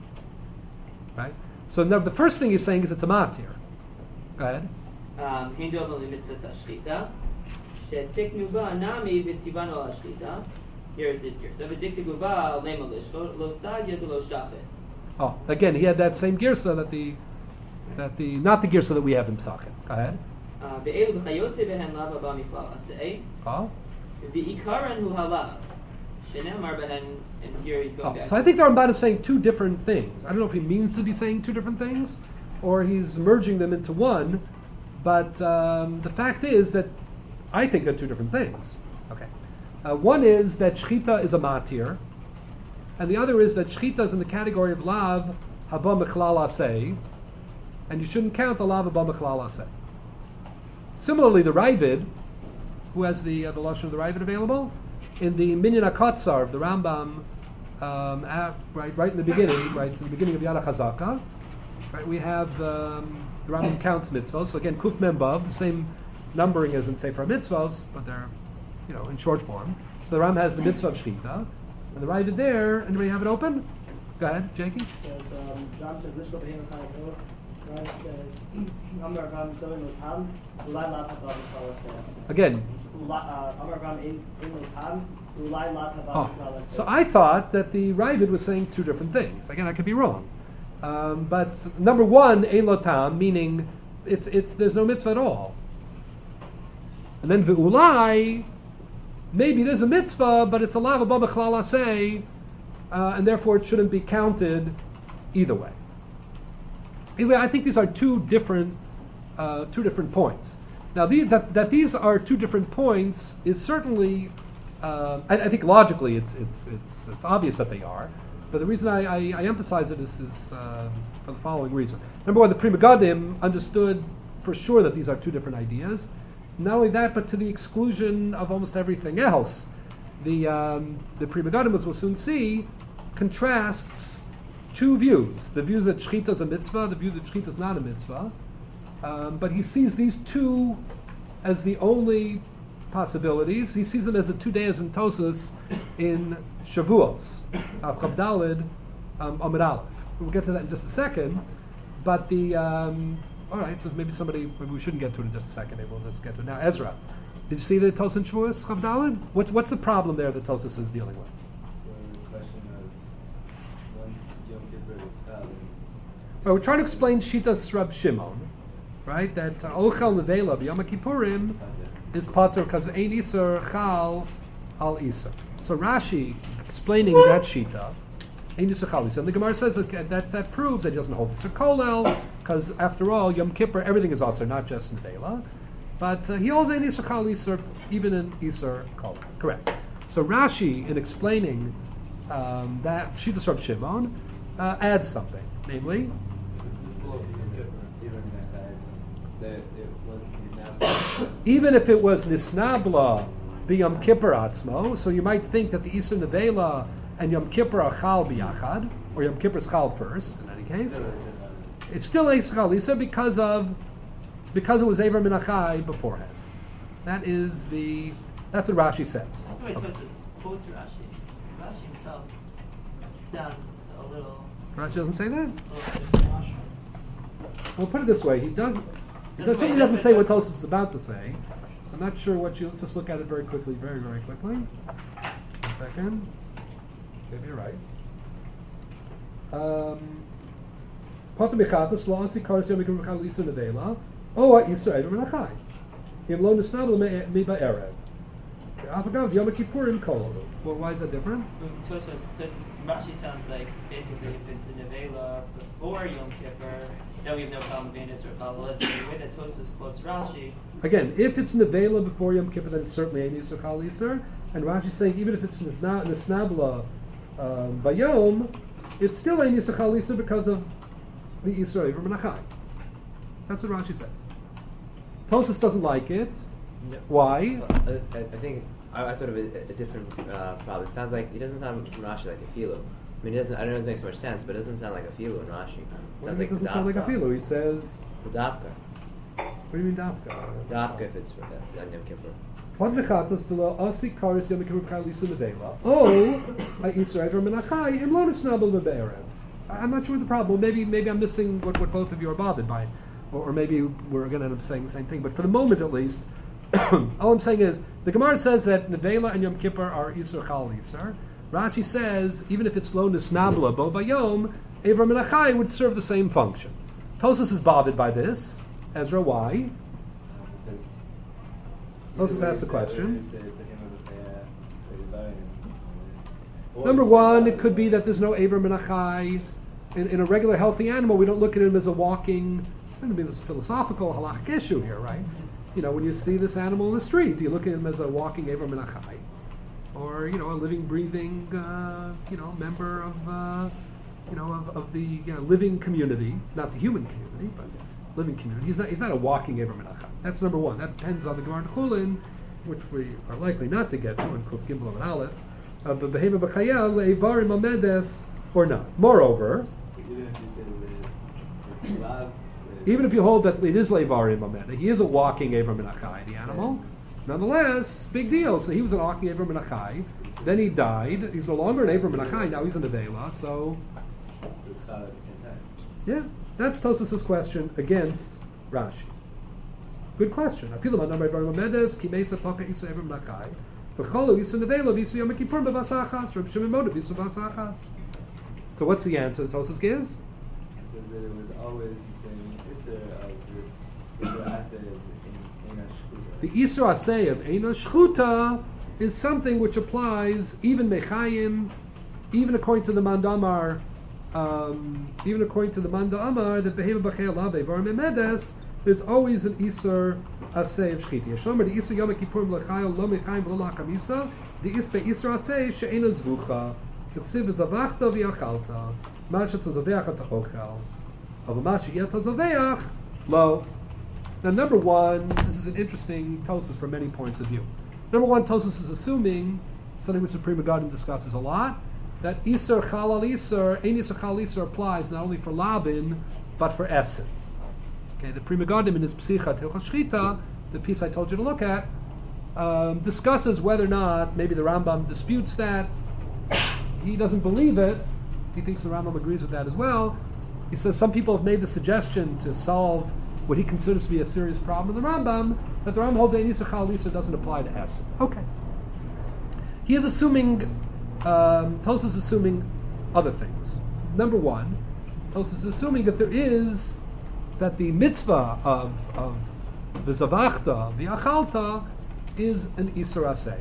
Right. So now the first thing he's saying is it's a matir. Go ahead. Um, hein dom elam mitzvah hashchita, shetiknu ba nami v'tzivanu al hashchita. Here is his gear. So v'diktigu ba lema lishcho, lo sagya lo shafet. Oh, again, he had that same girsa that the that the not the girsa that we have in Pesachim. Go ahead. Uh, Ve'elu b'chayotze behen lava b'miflal aseh. Oh. V'ikaran hu halav. Shenemar behen, and here he's going Oh, back. so I think the Ramban is saying two different things. I don't know if he means to be saying two different things, or he's merging them into one. But um, the fact is that I think they're two different things. Okay. Uh, one is that shchita is a matir, and the other is that shchita is in the category of lav haba mechlal aseh, and you shouldn't count the lav haba mechlal aseh. Similarly, the Ravid, who has the uh, the lashon of the Ravid available, in the Minyan HaKatzar of the Rambam, um, at, right right in the beginning, right in the beginning of Yad HaChazaka, right, we have um, the Rambam counts mitzvos. So again, Kuf Mem Vav, the same numbering as in Sefer Mitzvos, but they're you know in short form. So the Rambam has the mitzvah of shchita, and the Ravid there. Anybody have it open? Go ahead, Jakey. Says, um, John says, Lishko Behem Chayim Right says, Amar Ram Zoin Lotam, Ulai Lat Habab Kala Again. Amar Ram In In Lotam, Ulai Lat Habab Oh, Kala so I thought that the Ravid was saying two different things. Again, I could be wrong. Um, but number one, Ein Lotam, meaning it's it's there's no mitzvah at all. And then Ve'ulai, maybe it is a mitzvah, but it's a lav abba b'chlal aseh, uh, and therefore it shouldn't be counted either way. Anyway, I think these are two different uh, two different points. Now, these, that that these are two different points is certainly, uh, I, I think logically it's it's it's it's obvious that they are. But the reason I, I, I emphasize it is, is uh, for the following reason. Number one, the Pri Megadim understood for sure that these are two different ideas. Not only that, but to the exclusion of almost everything else. The um, the Pri Megadim, as we'll soon see, contrasts two views: the view that shchita is a mitzvah, the view that shchita is not a mitzvah. Um, but he sees these two as the only possibilities. He sees them as the two days in Tosas in Shavuos, Chav Daled, um, Amud Aleph. We'll get to that in just a second. But the um, all right, so maybe somebody maybe we shouldn't get to it in just a second. Maybe we'll just get to it now. Ezra, did you see the Tosas in Shavuos, Chav Daled? What's what's the problem there that Tosas is dealing with? So the question of once Yom Kippur is held, Well, we're trying to explain Shitas Rab Shimon, right? That Ochel Nevela B'Yom Kippurim is pater because of Ein Iser Chal Al Iser. So Rashi explaining that Shita, Ein Iser Chal Iser. And the Gemara says that that, that proves that he doesn't hold Iser Kolel because after all, Yom Kippur everything is also not just Nevela, but uh, he holds Ein Iser Chal Iser even in Iser Kolel. Correct. So Rashi in explaining um, that Shitas Rab Shimon uh, adds something, namely. Even if it was nisnabla b'Yom Kippur atzmo, so you might think that the Isur Nevela and Yom Kippur are chal b'yachad, or Yom Kippur is chal first. In any case, it's still Isur chal Isur because of because it was Aver Minachai beforehand. That is the that's what Rashi says. That's why Okay. Tosfos quotes Rashi. Rashi himself sounds a little. Rashi doesn't say that. a little bit- Well, put it this way: he does. He That's does, certainly why- doesn't that's say why- what Tosfos is about to say. I'm not sure what you. Let's just look at it very quickly, very, very quickly. One second. Maybe you're right. Um, Potem Bechatas Lo Asi Karas Yom Kippur Mechal Isur Nevela. Oh, Isur Ever Menachai. Im Lo Nisnabel Mi Ba'erev. Afagav Yom Kippurim Kol. Well, why is that different? Tosfos, Tosfos, Rashi sounds like basically if it's a nevela before Yom Kippur, then we have no problem with Isser Chalal Isser. The way that Tosfos quotes Rashi, Again, if it's Nevela before Yom Kippur, then it's certainly Ein Yisur Chal Yisur. And Rashi's saying even if it's Nisna- Nisnabla um, Bayom, it's still Ein Yisur Chal Yisur because of the Yisur Ever Menachai. That's what Rashi says. Tosfos doesn't like it. No. Why? Well, I, I think I, I thought of a, a different uh, problem. It sounds like it doesn't sound from Rashi like a filu. I mean, it doesn't. I don't know if it makes so much sense, but it doesn't sound like a filu in Rashi. It What sounds do you like mean it doesn't sound like a dafka. filu. He says, Dafka. what do you mean dafka? Dafka if it's for the on Yom Kippur. Pod mechatos below asi karis Yom Kippur Chal Yisur Nevela. Oh, I Yisur Ever Menachai im lo nisnabel bebe'erev. I'm not sure the problem. Maybe maybe I'm missing what, what both of you are bothered by. Or, or maybe we're going to end up saying the same thing. But for the moment at least, all I'm saying is, the Gemara says that Nevela and Yom Kippur are Yisur Chal Yisur. Rashi says, even if it's lo nisnabla bo bayom, Ever Menachai would serve the same function. Tosfos is bothered by this. Ezra, why? Tosfos asks the question. Number one, it could be that there's no Ever Menachai. In, in a regular healthy animal, we don't look at him as a walking, I mean, there's a philosophical halachic issue here, right? You know, when you see this animal in the street, do you look at him as a walking Ever Menachai? Or, you know, a living, breathing, uh, you know, member of, uh, you know, of, of the you know, living community, not the human community, but living community. He's not, he's not a walking Ever Menachai. That's number one. That depends on the Gemara Chulin, which we are likely not to get to in Kuf Gimel and Aleph. Uh, but Behema B'chayel, Le'evarim Amedes, or not. Moreover, Even if you say that it's lab, even if you hold that it is Le'evarim Amedes, he is a walking Ever Menachai, the animal. Nonetheless, big deal. So he was an walking Ever Menachai. Then he died. He's no longer an Ever Menachai. Now he's an Nevela. So, so it's chal at the same time. yeah, that's Tosfos' question against Rashi. Good question. Afilu Manam Le'evarim Amedes, Ki Meisa Paka Isa Ever Menachai. V'cholu Isa Nevela V'Isa Yom Kippur B'Vasachas. Reb Shimon Moed V'Isa B'Vasachas. So what's the answer that Tosfos gives? It says that it was always the same Isser of this Isser Aseh in Eina Shchuta. The Isur Aseh of Eina Shchuta is something which applies even Mechayim, even according to the Mandamar, um, even according to the Mandamar that Behema B'Chei Alav Evarim Emedes, there's always an Isur Aseh of Shchita. Yeshomer the Isur Yom Kippur L'Chayil Lo Mechayim V'Lo L'Akamisa, the Ispe Isur Aseh She'ena Zvucha, K'tziv V'Zavachta V'Yachalta, Masha Tozaveach Ata'ochel, Ava Masha Yeh Tozaveach Lo. Now, number one, this is an interesting Tosfos from many points of view. Number one, Tosfos is assuming something which the Pri Megadim discusses a lot, that Isur Chalal Isur, Ein Isur Chalal Isur applies not only for Labin, but for Essen. Okay, the Pri Megadim in his Psicha Hilchos Shchita, the piece I told you to look at, um, discusses whether or not, maybe the Rambam disputes that. He doesn't believe it. He thinks the Rambam agrees with that as well. He says some people have made the suggestion to solve what he considers to be a serious problem in the Rambam, that the Rambam holds Ein Yisur Chal Yisur doesn't apply to Essen. Okay. He is assuming, um, Tosfos is assuming other things. Number one, Tosfos is assuming that there is, that the mitzvah of, of the Zavachta, the Achalta, is an Isur Aseh.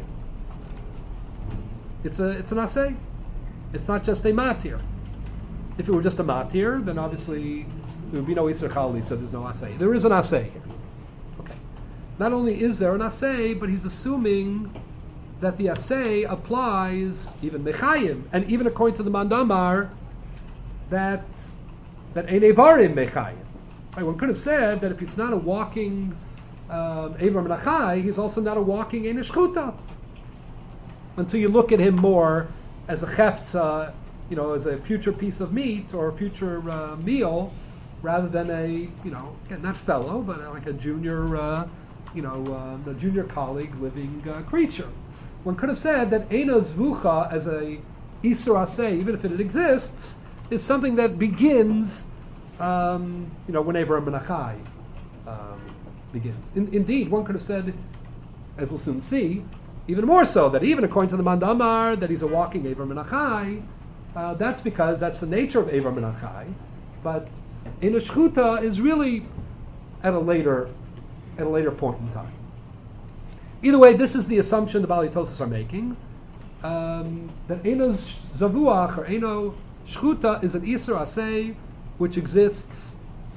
It's a, it's an Aseh. It's not just a Matir. If it were just a Matir, then obviously there would be no Isur Chal Yisur, so there's no Aseh. There is an Aseh here. Okay. Not only is there an Aseh, but he's assuming that the Aseh applies even Mechayim, and even according to the Mandamar, that that Ein Evarim Mechayim. Right, one could have said that if he's not a walking um, Evar Menachai, he's also not a walking Ein Shchuta. Until you look at him more as a cheftza, you know, as a future piece of meat or a future uh, meal, rather than a, you know, again, not fellow, but like a junior, uh, you know, uh, a junior colleague, living uh, creature. One could have said that Eina Zvucha as a Isur Aseh, even if it exists, is something that begins, um, you know, whenever Menachai um, begins. In, indeed, one could have said, as we'll soon see, even more so, that even according to the Mandamar, that he's a walking Evar Menachai, uh, that's because that's the nature of Evar Menachai. But Eina Shchuta is really at a later, at a later point in time. Either way, this is the assumption the Bali Tosfos are making, um, that Eino Zavuach or Eino Shchuta is an Isur Aseh which exists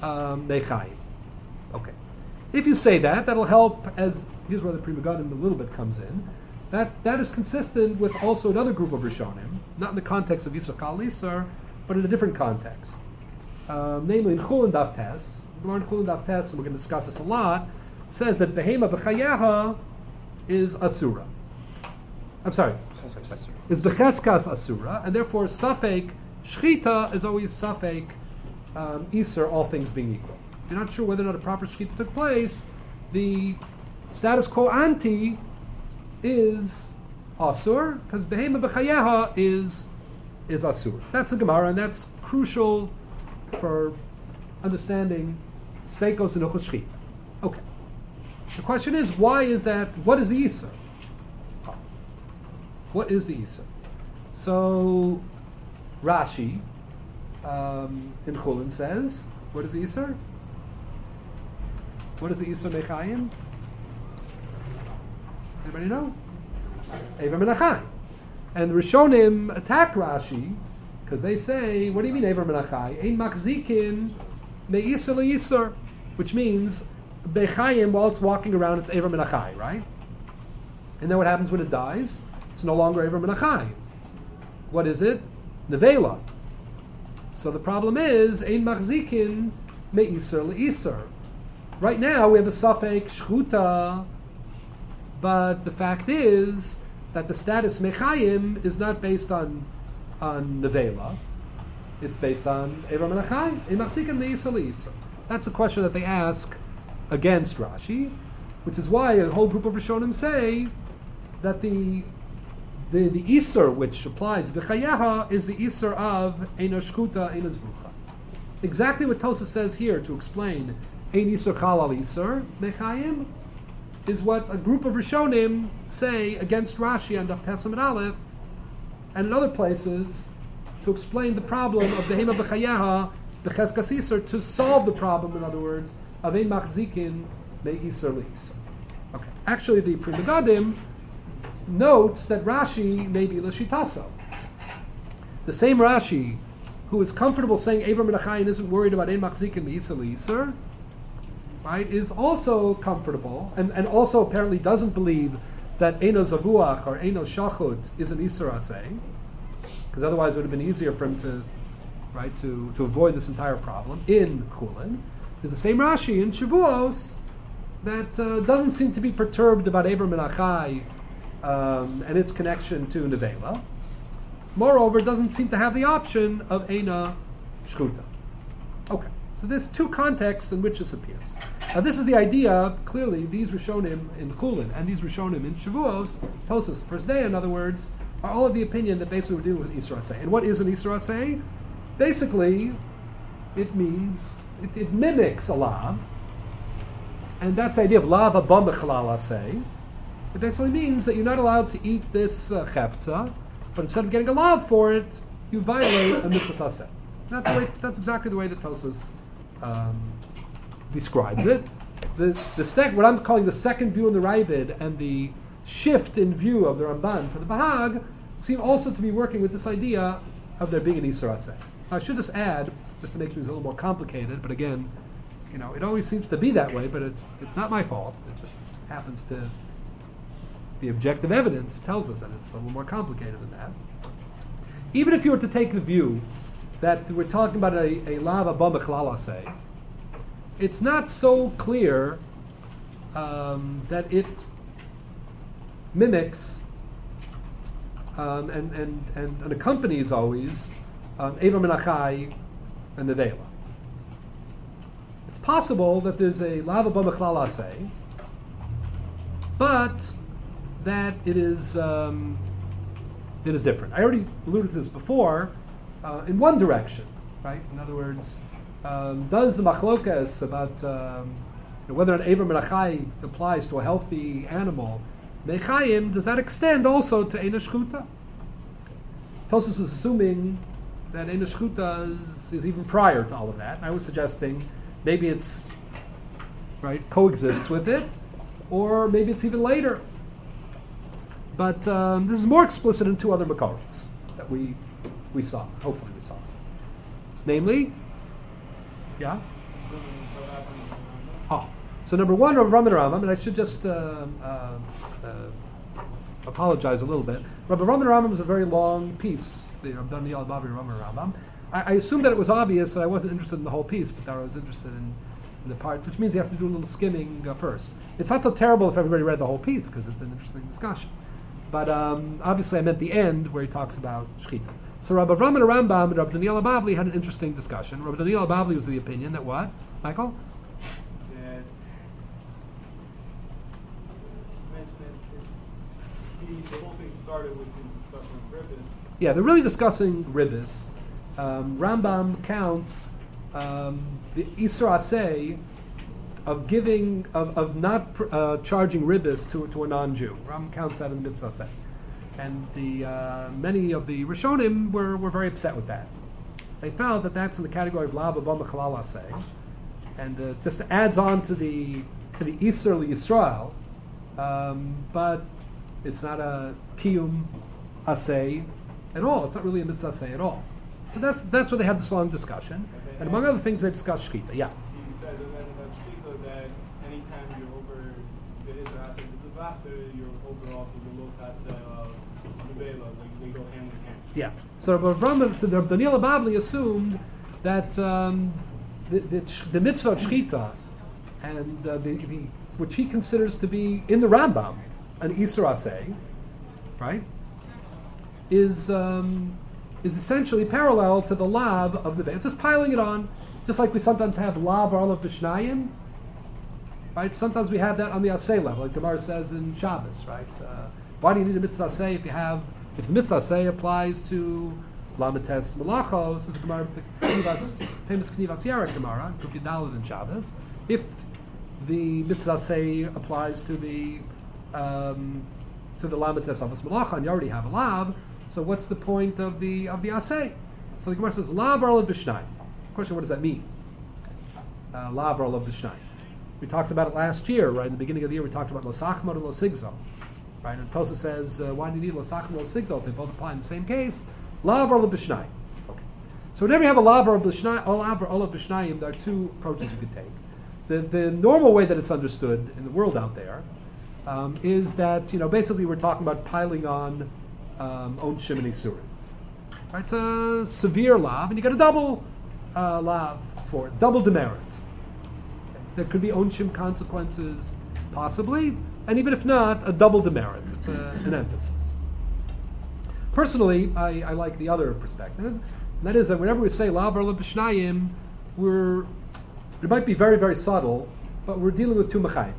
um, Mechayim. Okay. If you say that, that'll help. As here's where the Pri Megadim a little bit comes in. That that is consistent with also another group of Rishonim, not in the context of Yisur Kal Isur, but in a different context. Um, namely, in Chulin Daf Tes, in Chulin Daf Tes, and we're going to discuss this a lot, says that Behema B'chayeha is Asura. I'm sorry, is B'cheskas Asura, and therefore Safek Shchita is always Safek um, Isur, all things being equal. If you're not sure whether or not a proper Shchita took place, the status quo ante is Asur, because Behema B'chayeha is is Asur. That's a Gemara, and that's crucial for understanding Sveikos and Uchos Shchita. Okay. The question is, why is that? What is the Isur? What is the Isur? So, Rashi um, in Chulin says, what is the Isur? What is the Isur Mechayim? Anybody know? Eivah Menachai. And the Rishonim attack Rashi because they say, what do you mean Eivah Menachai? Ein Machzikin Me'isur Le'isur, which means Bechayim, while it's walking around, it's Eivah Menachai, right? And then what happens when it dies? It's no longer Eivah Menachai. What is it? Nevela. So the problem is, Ein Machzikin Me'isur Le'isur. Right now we have a Safek Shchuta, but the fact is that the status Mechayim is not based on on Nevela. It's based on Eivah Menachai. Ein Machzikin Me'isur Le'isur. That's a question that they ask against Rashi, which is why a whole group of Rishonim say that the the, the Isur which applies B'chayeha is the Isur of Eino Shkuta, Eino Zvucha. Exactly what Tosafos says here to explain Ein Isur Chal Al Isur Mechayim is what a group of Rishonim say against Rashi on Daf Tes Amud Aleph, and in other places to explain the problem of Behema B'chayeha B'cheskas Isur, to solve the problem, in other words, of Ein Machzikin Me'isur Le'isur. Okay. Actually, the Pri Megadim notes that Rashi may be L'shitaso. The same Rashi who is comfortable saying Eivah Menachai and isn't worried about Ein Machzikin Me'isur Le'isur, right, is also comfortable, and, and also apparently doesn't believe that Eino Zavuach or Eino Shachut is an Isur Aseh, because otherwise it would have been easier for him to, right, to, to avoid this entire problem in Chulin. Is the same Rashi in Shavuos that uh, doesn't seem to be perturbed about Eivah Menachai um, and its connection to Nevela. Moreover, doesn't seem to have the option of Eina Shchuta. Okay, so there's two contexts in which this appears. Now this is the idea, clearly, these Rishonim in Chulin and these Rishonim in Shavuos, Tosafos, the first day, in other words, are all of the opinion that basically we're dealing with Isur Aseh. And what is an Isur Aseh? Basically, it means It, it mimics a lav, and that's the idea of lav haba mechalal aseh. It basically means that you're not allowed to eat this uh, chefza, but instead of getting a lav for it, you violate a mitzvah aseh. That's the way, that's exactly the way that Tosafos um, describes it. The the sec, what I'm calling the second view in the Ravid and the shift in view of the Ramban for the Bahag seem also to be working with this idea of there being an Isur Aseh. I should just add, just to make things a little more complicated, but again, you know, it always seems to be that way, but it's it's not my fault. It just happens to, the objective evidence tells us that it's a little more complicated than that. Even if you were to take the view that we're talking about a, a lav haba mechalal aseh, it's not so clear um, that it mimics um, and, and, and, and accompanies always Um, Eivah Menachai and Nevela. It's possible that there's a lav haba mechalal aseh, but that it is um, it is different. I already alluded to this before. Uh, in one direction, right? In other words, um, does the machlokas about um, you know, whether an Eivah Menachai applies to a healthy animal, Mechayim, does that extend also to Eina Shchuta? Tosafos was assuming that Eina Shchuta is, is even prior to all of that. I was suggesting maybe it's right coexists with it, or maybe it's even later. But um, this is more explicit in two other Makoros that we we saw. Hopefully we saw. Namely, yeah. Oh, so number one, Rabbi Rambam and Rambam, and I should just uh, uh, uh, apologize a little bit. Rabbi Rambam and Rambam was a very long piece. The Rabbi Daniel Babi Rambam and Rambam. I, I assumed that it was obvious that I wasn't interested in the whole piece, but that I was interested in, in the part, which means you have to do a little skimming uh, first. It's not so terrible if everybody read the whole piece because it's an interesting discussion. But um, obviously, I meant the end where he talks about shechita. So Rabbi Rambam and Rambam and Rabbi Daniel Bavli had an interesting discussion. Rabbi Daniel Bavli was of the opinion that what, Michael? That mentioned that he, the whole thing started with his discussion of Ribbis. Yeah, they're really discussing Ribbis. Um, Rambam counts um, the Isra Aseh of giving, of, of not uh, charging Ribbis to, to a non-Jew. Rambam counts that in the Mitzvah Aseh. And the uh, many of the Rishonim were, were very upset with that. They felt that that's in the category of Lab Abba Mechalal Aseh, and uh, just adds on to the to the Isser Yisrael, um, but it's not a Kiyum Aseh at all. It's not really a Mitzvah Aseh at all. So that's that's where they had this long discussion. And among other things, they discussed Shkita. Yeah. He says in that Shkita that anytime you're over the Isra Aseh B'Zavachta, you're over also the Lot Aseh of the Bela. They, they go hand in hand. Yeah. So Rabbi Rambam, the Rabbi Daniel Bavli assumed that um, the, the, the mitzvah of Shkita and uh, the, the which he considers to be in the Rambam an Isra Aseh, right, is um, is essentially parallel to the lab of the Beit. It's just piling it on, just like we sometimes have lab or olav b'shnayim, right? Sometimes we have that on the Aseh level, like Gemara says in Shabbos, right? Uh, why do you need a mitzvah Aseh if you have, if the mitzvah Aseh applies to Lamites Malachos, as Gemara, famous Knivas Yarek Gemara, Kuf Yudalad in Shabbos, if the mitzvah Aseh applies to the um, to the Lamites Avos Malacha, and you already have a lab, so what's the point of the of the Aseh? So the Gemara says lab or olav b'shnayim. Question: what does that mean? Uh, lab or olav b'shnayim. We talked about it last year, right? In the beginning of the year, we talked about lo sachmar and lo sigzal, right? And Tosa says, uh, why do you need lo sachmar and lo sigzal if they both apply in the same case? Lav or olav b'shnayim. Okay. So whenever you have a lav or olav or olav b'shnayim, there are two approaches you could take. The the normal way that it's understood in the world out there um, is that, you know, basically we're talking about piling on um, on shimini surim. Right? It's a severe lav, and you get a double uh, lav for it, double demerit. There could be onshim consequences, possibly, and even if not, a double demerit. It's a, an emphasis. Personally, I, I like the other perspective, and that is that whenever we say lav or b'shnayim, we're it might be very, very subtle, but we're dealing with two mechayim.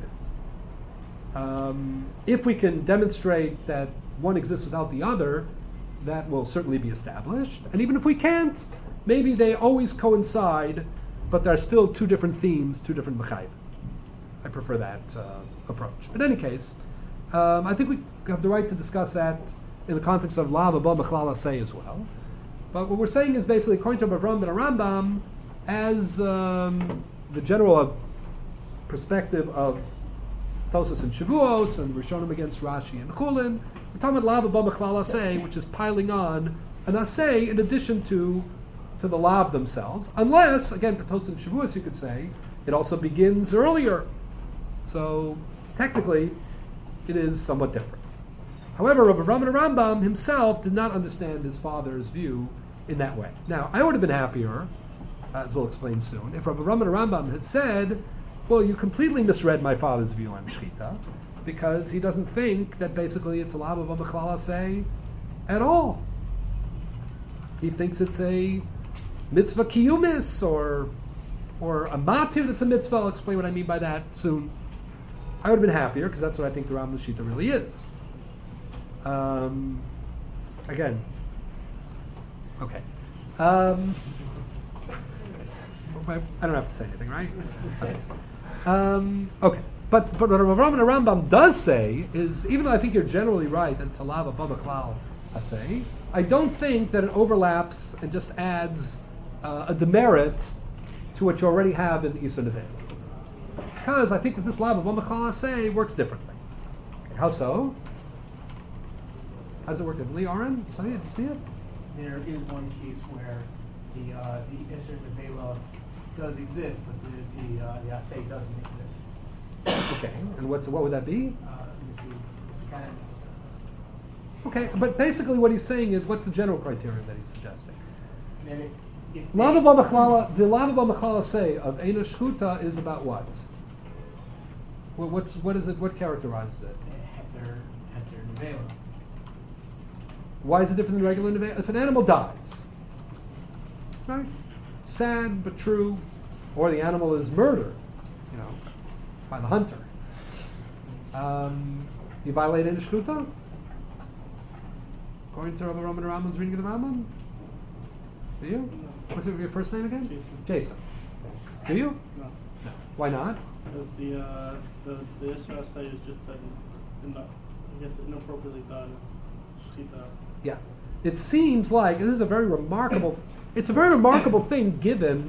Um, if we can demonstrate that one exists without the other, that will certainly be established. And even if we can't, maybe they always coincide, but there are still two different themes, two different mechayim. I prefer that uh, approach. But in any case, um, I think we have the right to discuss that in the context of lav abba mechlal aseh as well. But what we're saying is basically, according to Rav and Rambam, as um, the general uh, perspective of Tosas and Shavuos and Rishonim against Rashi and Chulin, we're talking about lav abba mechlal aseh, which is piling on an aseh in addition to to the lav themselves, unless, again, for Tosas and Shavuos, you could say it also begins earlier. So technically, it is somewhat different. However, Rabbi Rambam Rambam himself did not understand his father's view in that way. Now, I would have been happier, as we'll explain soon, if Rabbi Rambam Rambam had said, well, you completely misread my father's view on Shechita, because he doesn't think that basically it's a lav of a mechlal aseh at all. He thinks it's a mitzvah kiyumis, or or a matir that's a mitzvah. I'll explain what I mean by that soon. I would have been happier, because that's what I think the Rambam Shita really is. Um, again, okay. Um, I don't have to say anything, right? Okay. Um, okay. But, but what Rav Rambam Rambam does say is, even though I think you're generally right that it's a lav abba mechlal aseh, I don't think that it overlaps and just adds uh, a demerit to what you already have in the Isra Neveh. Because I think that this lav abba mechlal aseh works differently. Okay, how so? How does it work differently? Aaron, Sonny, did you see it? There is one case where the uh, the Isser Nevela does exist, but the the, uh, the assay doesn't exist. Okay, and what's what would that be? Uh, let me see. This kind Okay, but basically what he's saying is, what's the general criterion that he's suggesting? and then if, if Lava they- b'machlala, the lava b'machlala say of Eina Shchuta is about what? Well, what's what is it? What characterizes it? Heter, heter nevela. Why is it different than regular nevela? If an animal dies, right? Sad but true, or the animal is murdered, you know, by the hunter. Um, you violate Eina Shchuta? According to Rabbi Roman Rambam's reading of the Rambam? Do you? What's your first name again? Jason. Jason. Do you? No, No. Why not? because the uh, the the Israel site is just an, in, I guess inappropriately done shechita. Yeah. It seems like this is a very remarkable. It's a very remarkable thing given,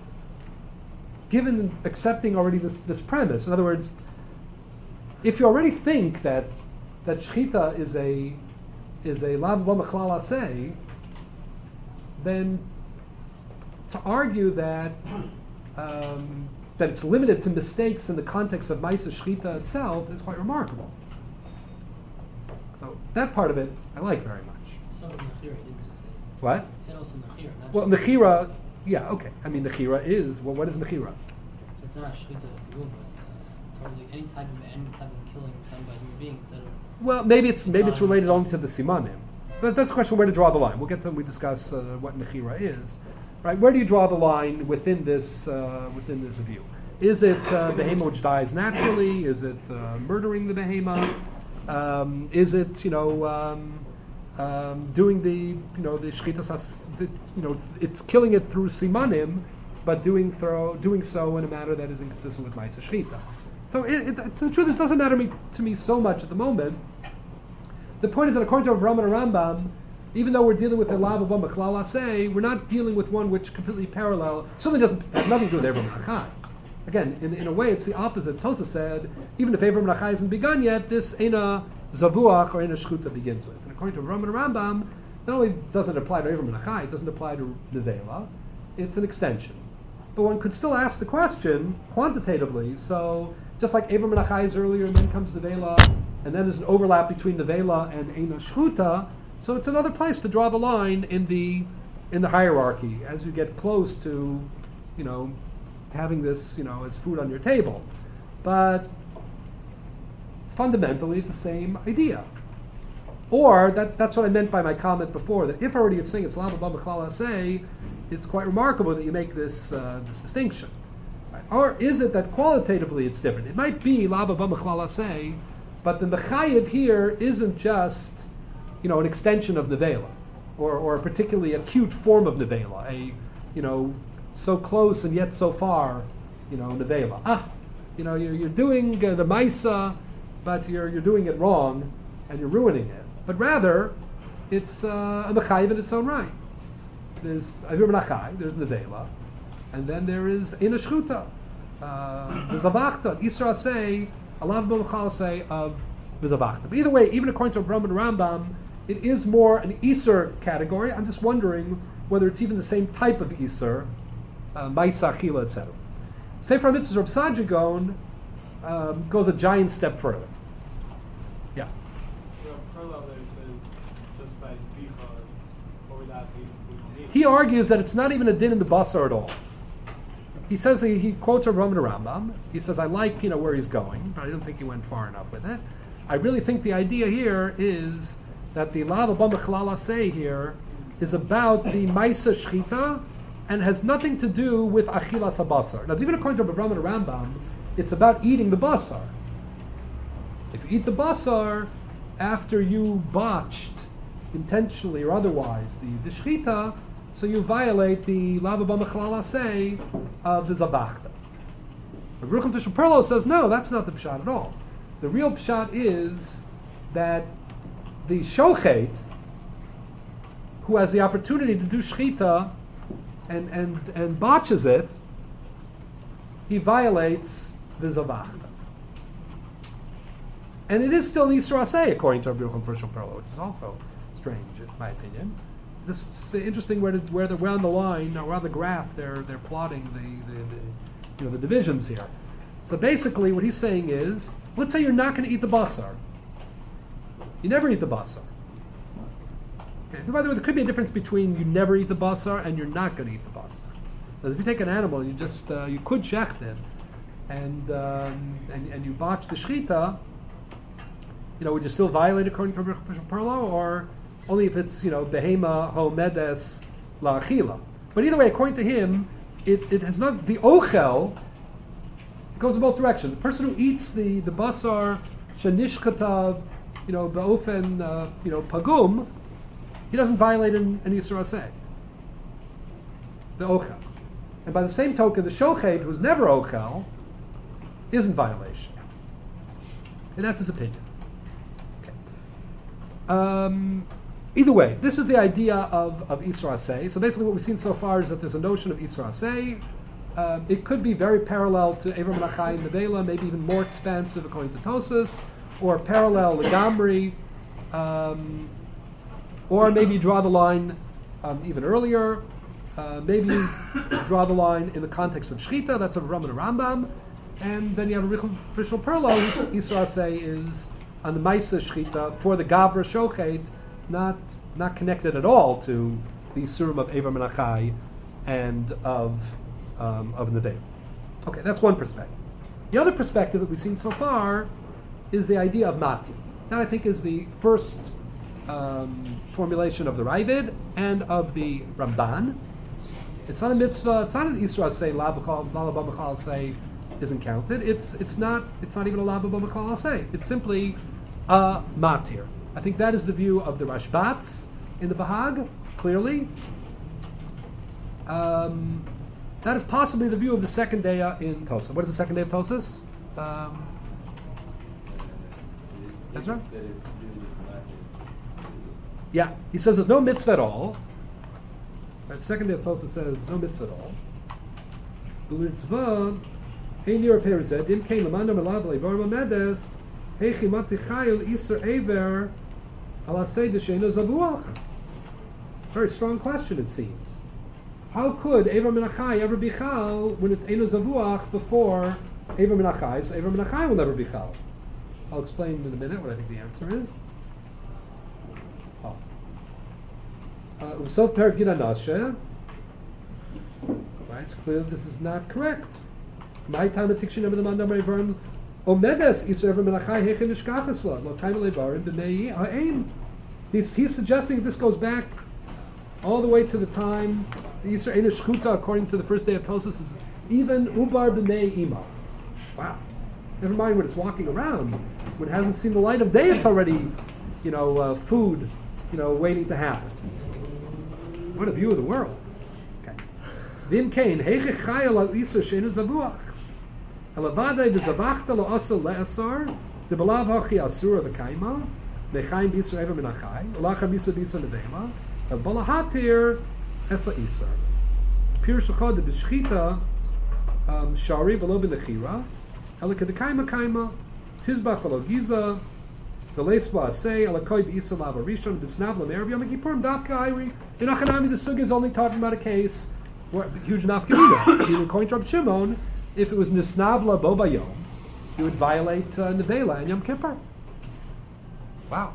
given accepting already this this premise. In other words, if you already think that that shechita is a is a lav b'machlal aseh, then to argue that um, that it's limited to mistakes in the context of Maisa Shechita itself is quite remarkable. So that part of it I like very much. So also Nechira, didn't you say? What? You said also Nechira, not Well, just Nechira, yeah, okay. I mean, Nechira is, well, what is Nechira? It's not Shechita rule, but it's uh, totally any type of any type of killing done by human beings instead of. Well, maybe it's maybe it's related only to the Simanim. But that's a question where to draw the line. We'll get to when we discuss uh, what Nechira is. Right? Where do you draw the line within this uh, within this view? Is it uh, behema which dies naturally? Is it uh, murdering the behema? Um, is it you know um, um, doing the you know the shchitas has, the, you know it's killing it through simanim, but doing throw doing so in a manner that is inconsistent with ma'aseh shchita. So it, it, the truth is, it doesn't matter me, to me so much at the moment. The point is that according to Rambam and Rambam, even though we're dealing with a lav of machlal aseh, we're not dealing with one which completely parallel. Certainly doesn't have nothing to do with Avram Nachai. Again, in, in a way, it's the opposite. Tosa said, even if Avram Nachai hasn't begun yet, this eina zavuach or eina shchuta begins with. And according to Rambam and Rambam, not only doesn't it apply to Avram Nachai, it doesn't apply to Nevela. It's an extension. But one could still ask the question quantitatively. So just like Avram Nachai is earlier, and then comes Nevela, and then there's an overlap between Nevela and eina shchuta. So it's another place to draw the line in the in the hierarchy as you get close to, you know, having this, you know, as food on your table. But fundamentally, it's the same idea. Or that that's what I meant by my comment before, that if already it's saying it's lava b'machlal aseh, it's quite remarkable that you make this uh, this distinction. Right? Or is it that qualitatively it's different? It might be lava b'machlal aseh, but the mechayev here isn't just, you know, an extension of nevela, or, or a particularly acute form of nevela, a, you know, so close and yet so far, you know, nevela. Ah, you know, you're, you're doing uh, the maisa, but you're you're doing it wrong, and you're ruining it. But rather, it's uh, a mechayev in its own right. There's avir menachai, there's nevela, and then there is eina shchuta, uh, the zavachta, Isra say, alav b'machal say of the zavachta. But either way, even according to Rambam and Rambam, it is more an Isser category. I'm just wondering whether it's even the same type of Isser, uh, Maisa, Achila, et cetera. Sefer HaMitzvahs Reb Saadia Gaon um, goes a giant step further. Yeah. The parallel there says just by zvicha, or that's we don't need. He argues that it's not even a din in the basar at all. He says he, he quotes a Roman Rambam. He says, I like you know where he's going, but I don't think he went far enough with it. I really think the idea here is that the lava b'machlal aseh here is about the maisa shchita and has nothing to do with achilas habasar. Now, even according to Avraham and Rambam, it's about eating the basar. If you eat the basar after you botched, intentionally or otherwise, the, the shchita, so you violate the lava b'machlal aseh of the zabachta. But Rucham Fisher Perlo says, no, that's not the pshat at all. The real pshat is that the shochet, who has the opportunity to do shchita and, and, and botches it, he violates the zavachta. And it is still Yisra Aseh, according to Rabbi Yochanan Perlo, which is also strange, in my opinion. this is interesting where, the, where they're around the line, around the graph, they're they're plotting the, the, the you know the divisions here. So basically, what he's saying is, let's say you're not going to eat the basar. You never eat the basar. Okay. By the way, there could be a difference between you never eat the basar and you're not going to eat the basar. Now, if you take an animal, you just uh, you could shecht it, and, um, and and you botch the shechita, you know, would you still violate according to Rabbi Perlo, or only if it's, you know, behema ho medes la achila? But either way, according to him, it, it has not, the ochel goes in both directions. The person who eats the, the basar shenishkatav, you know, be'ofen, uh, you know, pagum, he doesn't violate an, an Yisur Aseh. The ochel. And by the same token, the shochet, who's never ochel, is in violation. And that's his opinion. Um, either way, this is the idea of, of Isra Aseh. So basically what we've seen so far is that there's a notion of Isra Aseh. Uh, it could be very parallel to Ever Menachai and Nevela, maybe even more expansive according to Tosas, or parallel Legamri, um, or maybe draw the line um, even earlier. Uh, maybe you draw the line in the context of Shechita, that's a Ram and a Rambam, and then you have a Rishon Perlo, whose Isra Aseh is on the Maisa Shechita for the Gavra Shochet, not not connected at all to the Surim of Ever Menachai and of um, of Neveh. Okay, that's one perspective. The other perspective that we've seen so far is the idea of Mati. That I think is the first um, formulation of the Ravid and of the Ramban. It's not a mitzvah. It's not an Isra say la b'chal say isn't counted. It's it's not it's not even a la b'chal say. It's simply a matir. I think that is the view of the Rashbats in the Bahag, clearly. Um, that is possibly the view of the second day in Tosas. What is the second day of Tosas? Um, that's right. Yeah, he says there's no mitzvah at all. Right, second day of Tosas says no mitzvah at all. The mitzvah, hey near perized, dim kain lamanda melav leivar mamedes, hey chimatzi chayil iser aver, ala say d'sheino zavuach. Very strong question, it seems. How could Ever Menachai ever be chal when it's Eino Zavuach before Ever Menachai? So Ever Menachai will never be chal. I'll explain in a minute what I think the answer is. Oh. Usof Perak Gid Anashe. Right, it's clear this is not correct. My time at Tikshin Ever Mandam Revarm Omedes Iser Ever Menachai Hechem Ishkachasla. Lo time Levarim B'nei Ha'aim. He's he's suggesting this goes back all the way to the time the Yisrael Eino Shchuta, according to the first day of Tosas, is even Ubar B'nei Ima. Wow. Never mind when it's walking around. When it hasn't seen the light of day, it's already, you know, uh, food, you know, waiting to happen. What a view of the world. Okay. Vim Kain, Heichech Chayel al Yisra Sheinu Zavuach. Elavadei v'zavachta lo asel le'asar, v'balav hachi asura v'kaima, v'chaim b'Yisra Ever Menachai, v'lachar b'Yisra b'Yisra nevema, v'balahatir esa Yisra. Pirush Chod b'shchita shari v'lo b'nechira, elika d'kaima kaima, tizbach v'lo giza, v'leisba asay, elakoi b'Yisra lava rishon, v'snav l'merev yom kippurim dafka ayri. In Achanami, the Sugya is only talking about a case where huge nafkamina. Even according to Rabbi Shimon, if it was nisnavla bo bayom, you would violate uh, nevela and Yom Kippur. Wow.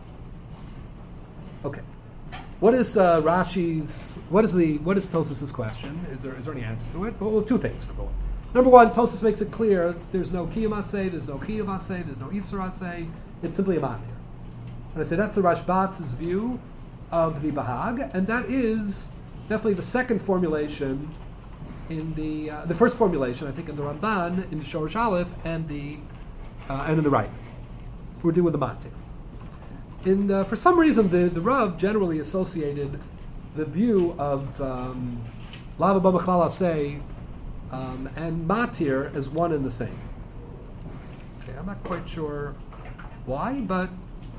Okay. What is uh, Rashi's? What is the? What is Tosas's question? Is there is there any answer to it? Well, two things. Number one. Number one, Tosas makes it clear there's no kiyum asay, there's no chiyuv asay, there's no isur asay. It's simply a matir. And I say that's the Rashbat's view of the Bahag, and that is definitely the second formulation in the uh, the first formulation, I think, in the Ramban, in the Shorish Aleph, and the uh, and in the right. We're dealing with the matir. In uh, for some reason, the, the Rav generally associated the view of um, Lava B'Machlal Aseh um, and Matir as one and the same. Okay, I'm not quite sure why, but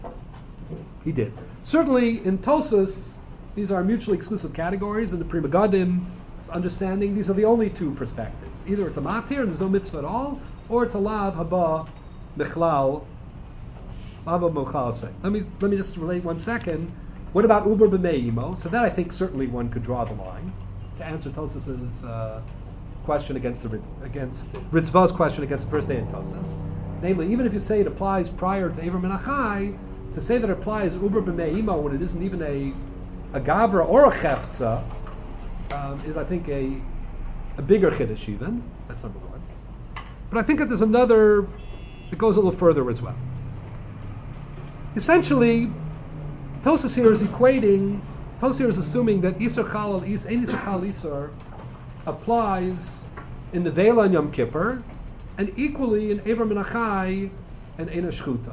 he did. Certainly, in Tosas, these are mutually exclusive categories. In the Pri Megadim understanding, these are the only two perspectives. Either it's a Matir and there's no mitzvah at all, or it's a Lav Haba Mechlal. Let me let me just relate one second What about Uber b'me'imo? So that I think certainly one could draw the line to answer Tosas's uh, question against the against Ritzvah's question against the first day in Tosas. Namely, even if you say it applies prior to Ever Menachai, to say that it applies Uber b'me'imo when it isn't even a a gavra or a chefza um, is, I think, a a bigger chiddush even. That's number one. But I think that there's another that goes a little further as well. Essentially, Tosas here is equating, Tosas here is assuming that Isar Chal, Ein Isar Chal Isar applies in the Vela and Yom Kippur, and equally in Ever Menachai and Ein Shchuta.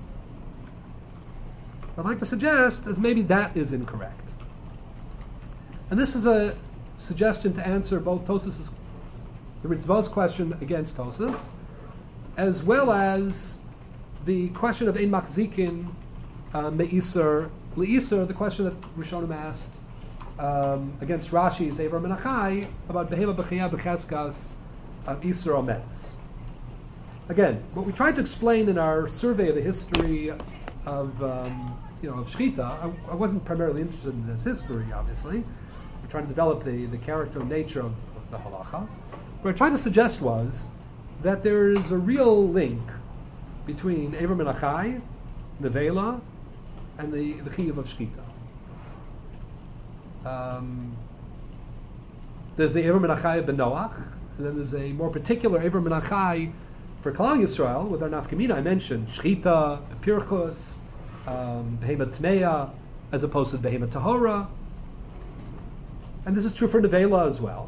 I'd like to suggest as maybe that is incorrect. And this is a suggestion to answer both Tosas's, the Ritzvah's question against Tosas, as well as the question of Ein Machzikin uh, Me'isar Le'isar, the question that Rishonim asked um, against Rashi's Ever Menachai about Behema B'chaya B'cheskas um, Isar Omedes. Again, what we tried to explain in our survey of the history of um, you know of Shechita, I, I wasn't primarily interested in this history, obviously. We're trying to develop the, the character and nature of, of the halacha. What I tried to suggest was that there is a real link between Ever Menachai, the Vela, and the, the Chiyuv of Shechita. Um, there's the Ever Menachai ben Noach, and then there's a more particular Ever Menachai for Klal Yisrael with our nafkamina. I mentioned Shechita, Pirchus, um, Behema Tmeya, as opposed to Behema Tahora. And this is true for Nevela as well.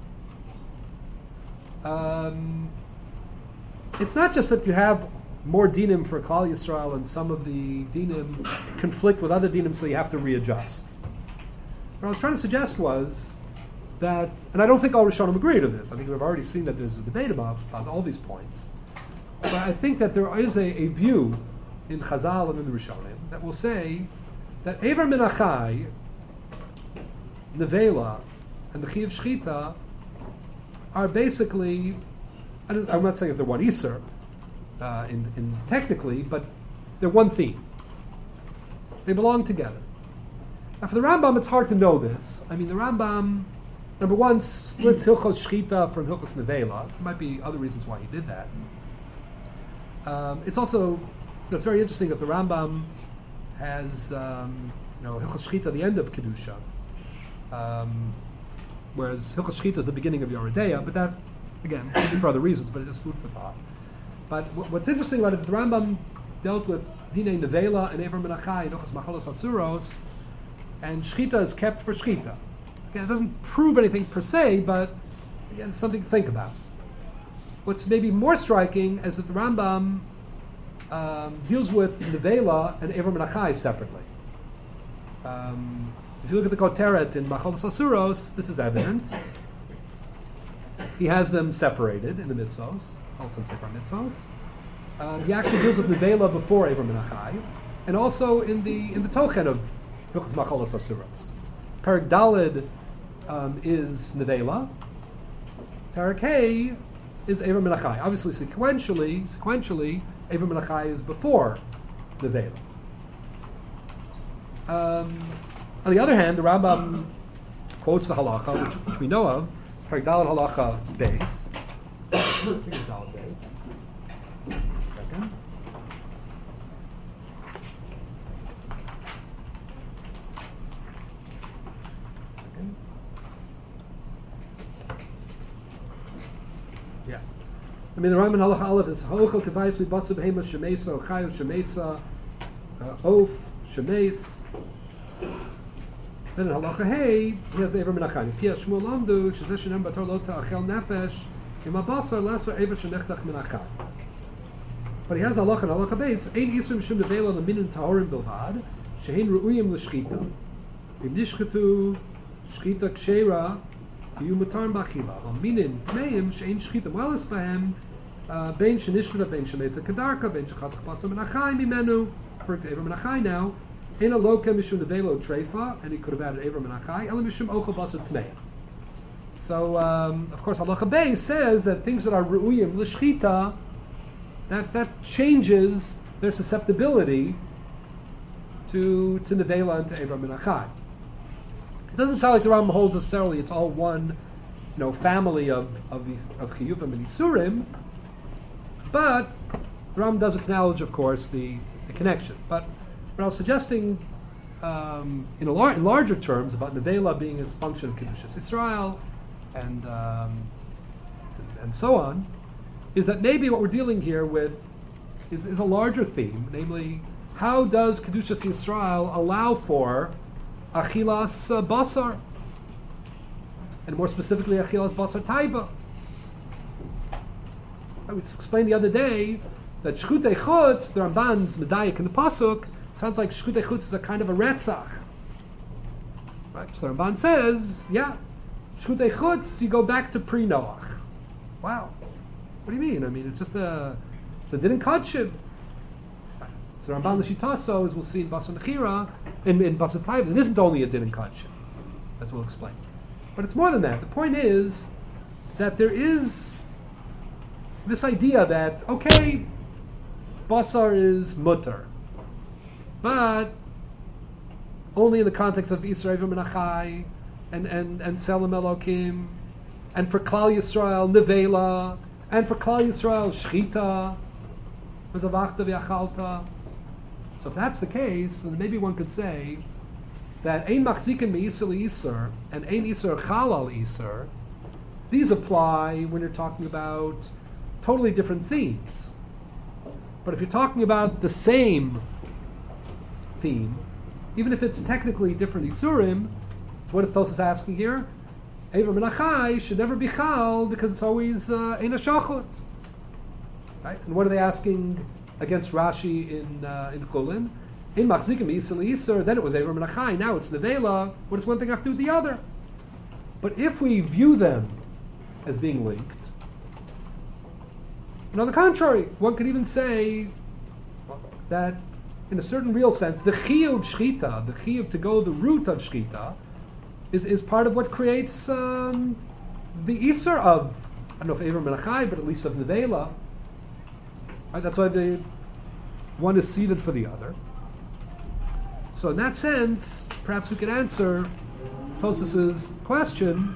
Um, it's not just that you have more dinim for Klal Yisrael and some of the dinim conflict with other dinim, so you have to readjust. What I was trying to suggest was that, and I don't think all Rishonim agree to this. I think we've already seen that there's a debate about, about all these points. But I think that there is a, a view in Chazal and in the Rishonim that will say that Ever Menachai, Nevela, and the Chiyuv Shechita are basically, I don't, I'm not saying if they're one Isser, uh, in, in technically, but they're one theme. They belong together. Now for the Rambam, it's hard to know this. I mean, the Rambam, number one, splits Hilchos Shechita from Hilchos Nevela. There might be other reasons why he did that. Um, it's also, you know, it's very interesting that the Rambam has, um, you know, Hilchos Shechita at the end of Kedusha, um, whereas Hilchos Shechita is the beginning of Yoredeya, but that, again, maybe for other reasons, but it is food for thought. But w- what's interesting about it, the Rambam dealt with Dinei Nevela and Ever Menachai and Hilchos Machalos Asuros, and Shechita is kept for Shechita. Again, it doesn't prove anything per se, but again, it's something to think about. What's maybe more striking is that the Rambam um, deals with Nevela and Ever Menachai separately. Um, if you look at the Koteret in Machalos Asuros, this is evident. He has them separated in the mitzvos, also in Sefer Mitzvos. Um, he actually deals with Nevela before Ever Menachai, and also in the in the Tochen of Hilchos Machalos Asuros. Perek Daled um, is Nevela. Perek Hey is Ever Menachai. Obviously, sequentially, sequentially, Ever Menachai is before Nevela. Um, on the other hand, the Rambam quotes the halacha, which, which we know of, Perek Daled halacha base. Daled base. Second. Second. Yeah. I mean, the Rambam halacha aleph is hochel kazayis v'batzu behema shemesa ochayu shemesa of shemes. Then in halacha hey, he has Ever Menachai. Pia Shmuel Lamdu shezeh shenem bator lo ta'achel nefesh im abasar lesser Ever shenechtach Menachai. But he has halacha and halacha base. Ein isur mishum nevela leminin tahorim bilvad shehein ru'uyim l'shchita. Im nishchetu shchita kshera v'yu mutar b'achila. Al minin tmeim she'ein shchita moelis b'hem bein shenishchita bein shemesa kadarka bein shechatach basar Menachai mimenu. For Ever Menachai now. In a loka mishum nevelo treifa, and he could have added Ever Menachai. Ela mishum ocha basar tmeya. So, um, of course, halacha beis says that things that are ru'uyim l'shchita, that that changes their susceptibility to to Nevela and to Eivra Menachai. It doesn't sound like the Rambam holds necessarily it's all one, you know, family of of these of Chiyuvim and Isurim, but the Rambam does acknowledge, of course, the, the connection. But what I was suggesting um, in, a lar- in larger terms about Nevela being its function of Kedushas Yisrael and, um, and and so on, is that maybe what we're dealing here with is, is a larger theme, namely, how does Kedushas Yisrael allow for Achilas uh, Basar, and more specifically Achilas Basar Taiba? I was explained the other day that Shchutei Chutz, the Ramban's Medayik in the Pasuk, sounds like Shchutei Chutz is a kind of a Retzach. Right? So the Ramban says, yeah, Shchutei Chutz, you go back to pre-Noach. Wow. What do you mean? I mean, it's just a, it's a Didin Kodshim. So Ramban L'Shitaso, as we'll see in Basar Nechira, in, in Basar Taiva, it isn't only a Didin Kodshim, as we'll explain. But it's more than that. The point is that there is this idea that, okay, Basar is mutter, but only in the context of Yisrael Menachai and and and Selam Elokim, and for Klal Yisrael Nevela, and for Klal Yisrael Shchita, V'zavachta v'achalta. So if that's the case, then maybe one could say that Ein Machzikin Me'Yisr L'Yisr and Ein Yisr Chalal Yisr, these apply when you're talking about totally different themes. But if you're talking about the same theme, even if it's technically different Isurim, what is Tosas asking here? Eivra Menachai should never be Chal because it's always uh, Ein HaShachot. Right? And what are they asking against Rashi in uh, in Chulin? In Machzikim Yisr L'Yisr, then it was Eivra Menachai, now it's Nevela. What does one thing have to do with the other? But if we view them as being linked, and on the contrary, one could even say that, in a certain real sense, the chiyuv shchita, the chiyuv to go the route of shchita, is, is part of what creates um, the iser of, I don't know if Eivra Menachai, but at least of Nevela. Right? That's why the one is seated for the other. So in that sense, perhaps we could answer Tosas's question,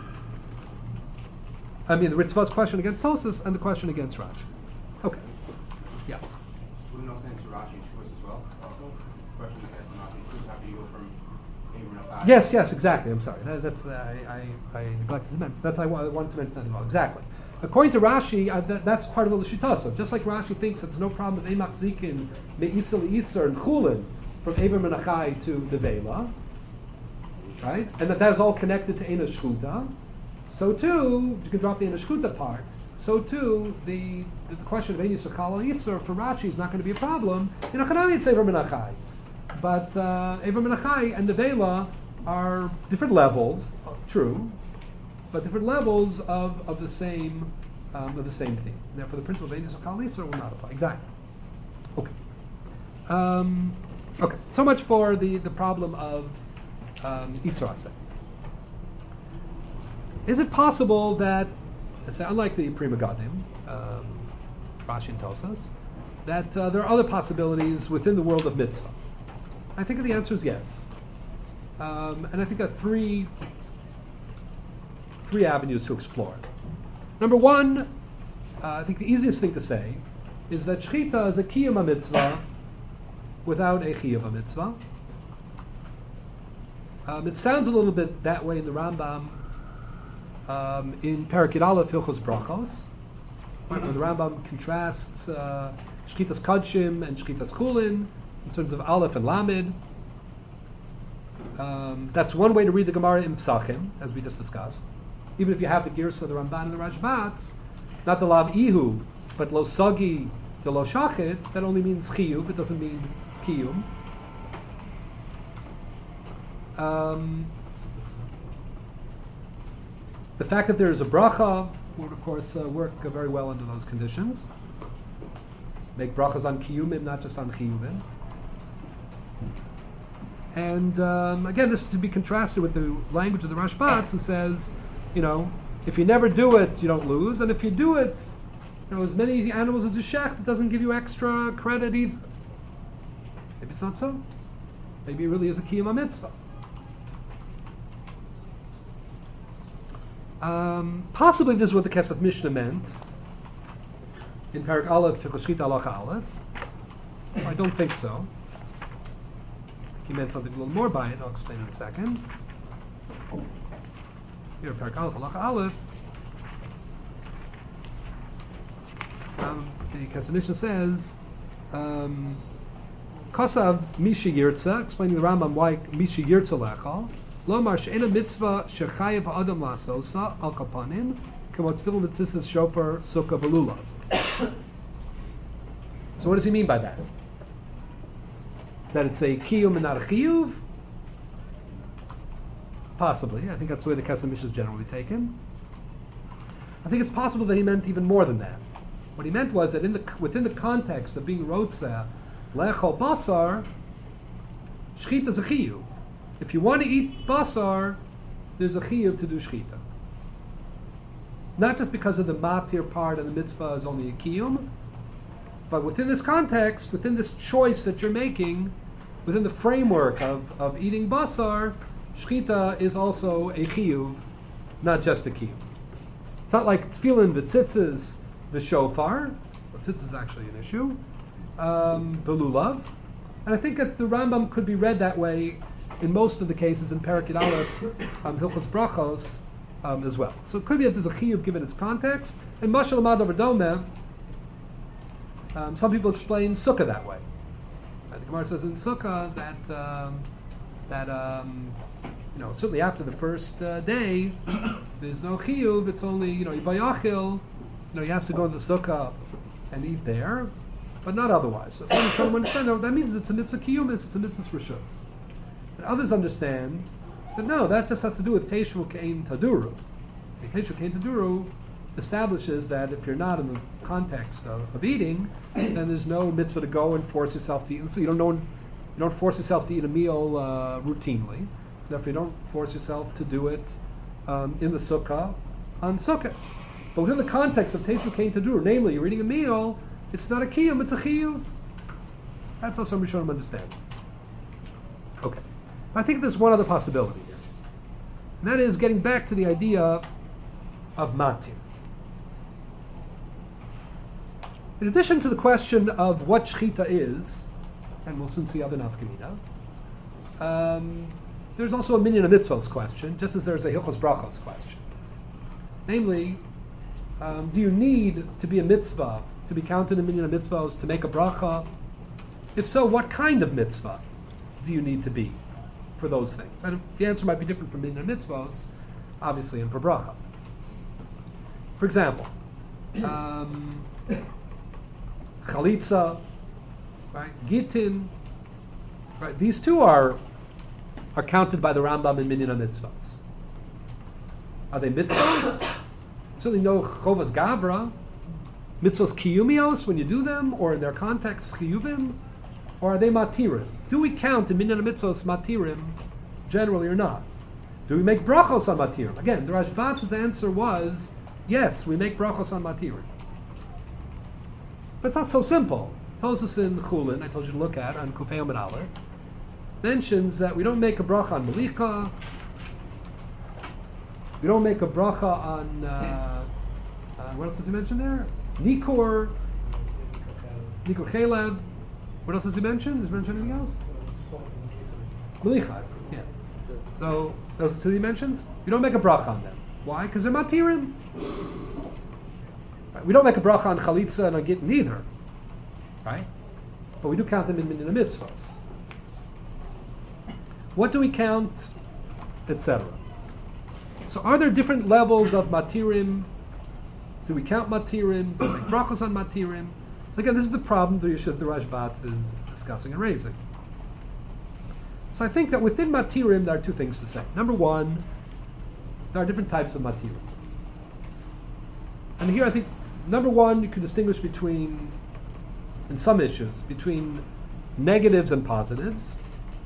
I mean the Ritzvah's question against Tosas and the question against Rashi. Okay. Yeah. Wouldn't also answer Rashi's choice as well? Also, the question against Rashi's choice after you go from Eivra Menachai. Yes, yes, exactly. I'm sorry. That, that's uh, I, I, I neglected to mention. That's I wanted to mention that as well. Exactly. According to Rashi, uh, that, that's part of the L'Shitasa. Just like Rashi thinks that there's no problem with Eimach Zikin, Me'isel Iser, and Chulin from Eivra Menachai to Nevela, right? And that that is all connected to Eina Shchuta. So too, you can drop the Eina Shchuta part. So too, the, the question of Ein Yisr Chalal Yisr for Rashi is not going to be a problem. In Achanami it's Eivra Menachai. But uh, Eivra Menachai and Nevela are different levels, true, but different levels of, of the same um, of the same thing. Therefore, the principle of Ein Yisr Chalal Yisr will not apply. Exactly. Okay. Um, okay. So much for the, the problem of um, Isra Aseh. Is it possible that, say, unlike the Pri Megadim, um, Rashi and Tosas, that uh, there are other possibilities within the world of mitzvah? I think the answer is yes. Um, and I think there are three, three avenues to explore. Number one, uh, I think the easiest thing to say is that Shechita is a kiyum mitzvah without a chiyuv mitzvah. Um, it sounds a little bit that way in the Rambam um, in Perek Aleph Hilchos Brachos, where the Rambam contrasts uh, Shchitas Kodshim and Shchitas Chulin in terms of Aleph and Lamed. Um, that's one way to read the Gemara in Psachim, as we just discussed. Even if you have the Girsa, the Ramban, and the Rashbat, not the Lav Ihu, but Lo Sagi, the Lo Shachit, that only means Chiyuv, it doesn't mean Kiyum. Um, the fact that there is a bracha would, of course, uh, work uh, very well under those conditions. Make brachas on Kiyumim, not just on Chiyuvim. And um, again, this is to be contrasted with the language of the Rashbat, who says, you know, if you never do it, you don't lose, and if you do it, you know, as many animals as you shecht, it doesn't give you extra credit either. Maybe it's not so. maybe it really is a kiyum mitzvah. Um, possibly this is what the Kesef Mishnah meant in Parak Aleph, Shechita Halacha Aleph. I don't think so. He meant something a little more by it. I'll explain in a second. Here, Parak Aleph, Halacha Aleph. Um, the Kesef Mishnah says, um, Kosav Mishi Yirtza, explaining the Rambam why Mishi Yirtza Lechal. Lomar she'ena mitzvah shechayev ha'adam la'asosa al kapanim k'mo tefillin mitzvahs shofar sukkah v'lulav. So what does he mean by that? That it's a kiyum and not a chiyuv? Possibly. I think that's the way the Kesef Mishnah is generally taken. I think it's possible that he meant even more than that. What he meant was that in the within the context of being rotzeh lechol basar, shchita is a chiyuv. If you want to eat basar, there's a chiyuv to do shchita. Not just because of the matir part and the mitzvah is only a kiyum, but within this context, within this choice that you're making, within the framework of, of eating basar, shchita is also a chiyuv, not just a kiyum. It's not like tefillin, v'tzitzis, the shofar. Tzitzis is actually an issue. Um, belulav. And I think that the Rambam could be read that way in most of the cases in Parak Yud Aleph, um, Hilchos Brachos, um, as well. So it could be that there's a chiyuv given its context. And Mashal Amad over Domeh, um, some people explain sukkah that way. Uh, the Gemara says in sukkah that um, that um, you know certainly after the first uh, day there's no chiyuv. It's only you know yibayachil. You know he has to go to the sukkah and eat there, but not otherwise. So some people understand no, that means it's a mitzvah kiyumis. It's a mitzvah rishus. And others understand that no, that just has to do with Teishu Kein Taduru. Teishu Kein Taduru establishes that if you're not in the context of, of eating, then there's no mitzvah to go and force yourself to eat. And so you don't know, you don't force yourself to eat a meal uh, routinely. Therefore, you don't force yourself to do it um, in the sukkah on sukkahs. But within the context of Teishu Kein Taduru, namely you're eating a meal, it's not a kiyum, it's a chiyuv. That's how some Rishonim understand. Okay. I think there's one other possibility here. And that is getting back to the idea of matir. In addition to the question of what shchita is, and we'll soon see other nafkamina, um, there's also a minyan of mitzvahs question, just as there's a hilchos brachos question. Namely, um, do you need to be a mitzvah, to be counted in minyan of mitzvahs, to make a bracha? If so, what kind of mitzvah do you need to be for those things? And the answer might be different from minyan of mitzvahs, obviously, and for bracha. For example, um, chalitza, right, gitin, right, these two are are counted by the Rambam in minyan of mitzvahs. Are they mitzvahs? Certainly no chovas gavra. Mitzvahs kiyumios when you do them, or in their context chiyuvim, or are they matirim? Do we count in minyan of mitzvahs matirim generally or not? Do we make brachos on matirim? Again, the Rashbatz's answer was yes, we make brachos on matirim. But it's not so simple. Tosas in Chulin, I told you to look at, on Kufay Amid Aleph, mentions that we don't make a bracha on Melicha, we don't make a bracha on, uh, uh, what else does he mention there? Nikor, Nikor Chelev. What else does he mention? Does he mention anything else? Melicha, yeah. So, those are two he mentions. We don't make a bracha on them. Why? Because they're matirim. Right? We don't make a bracha on chalitza and on git neither. Right? But we do count them in minyan mitzvahs. What do we count, et cetera? So are there different levels of matirim? Do we count matirim? Do we make brachos on matirim? So again, this is the problem the Yeshua the Rashbatz is discussing and raising. So I think that within matirim there are two things to say. Number one, there are different types of matirim. And here I think, number one, you can distinguish between, in some issues, between negatives and positives.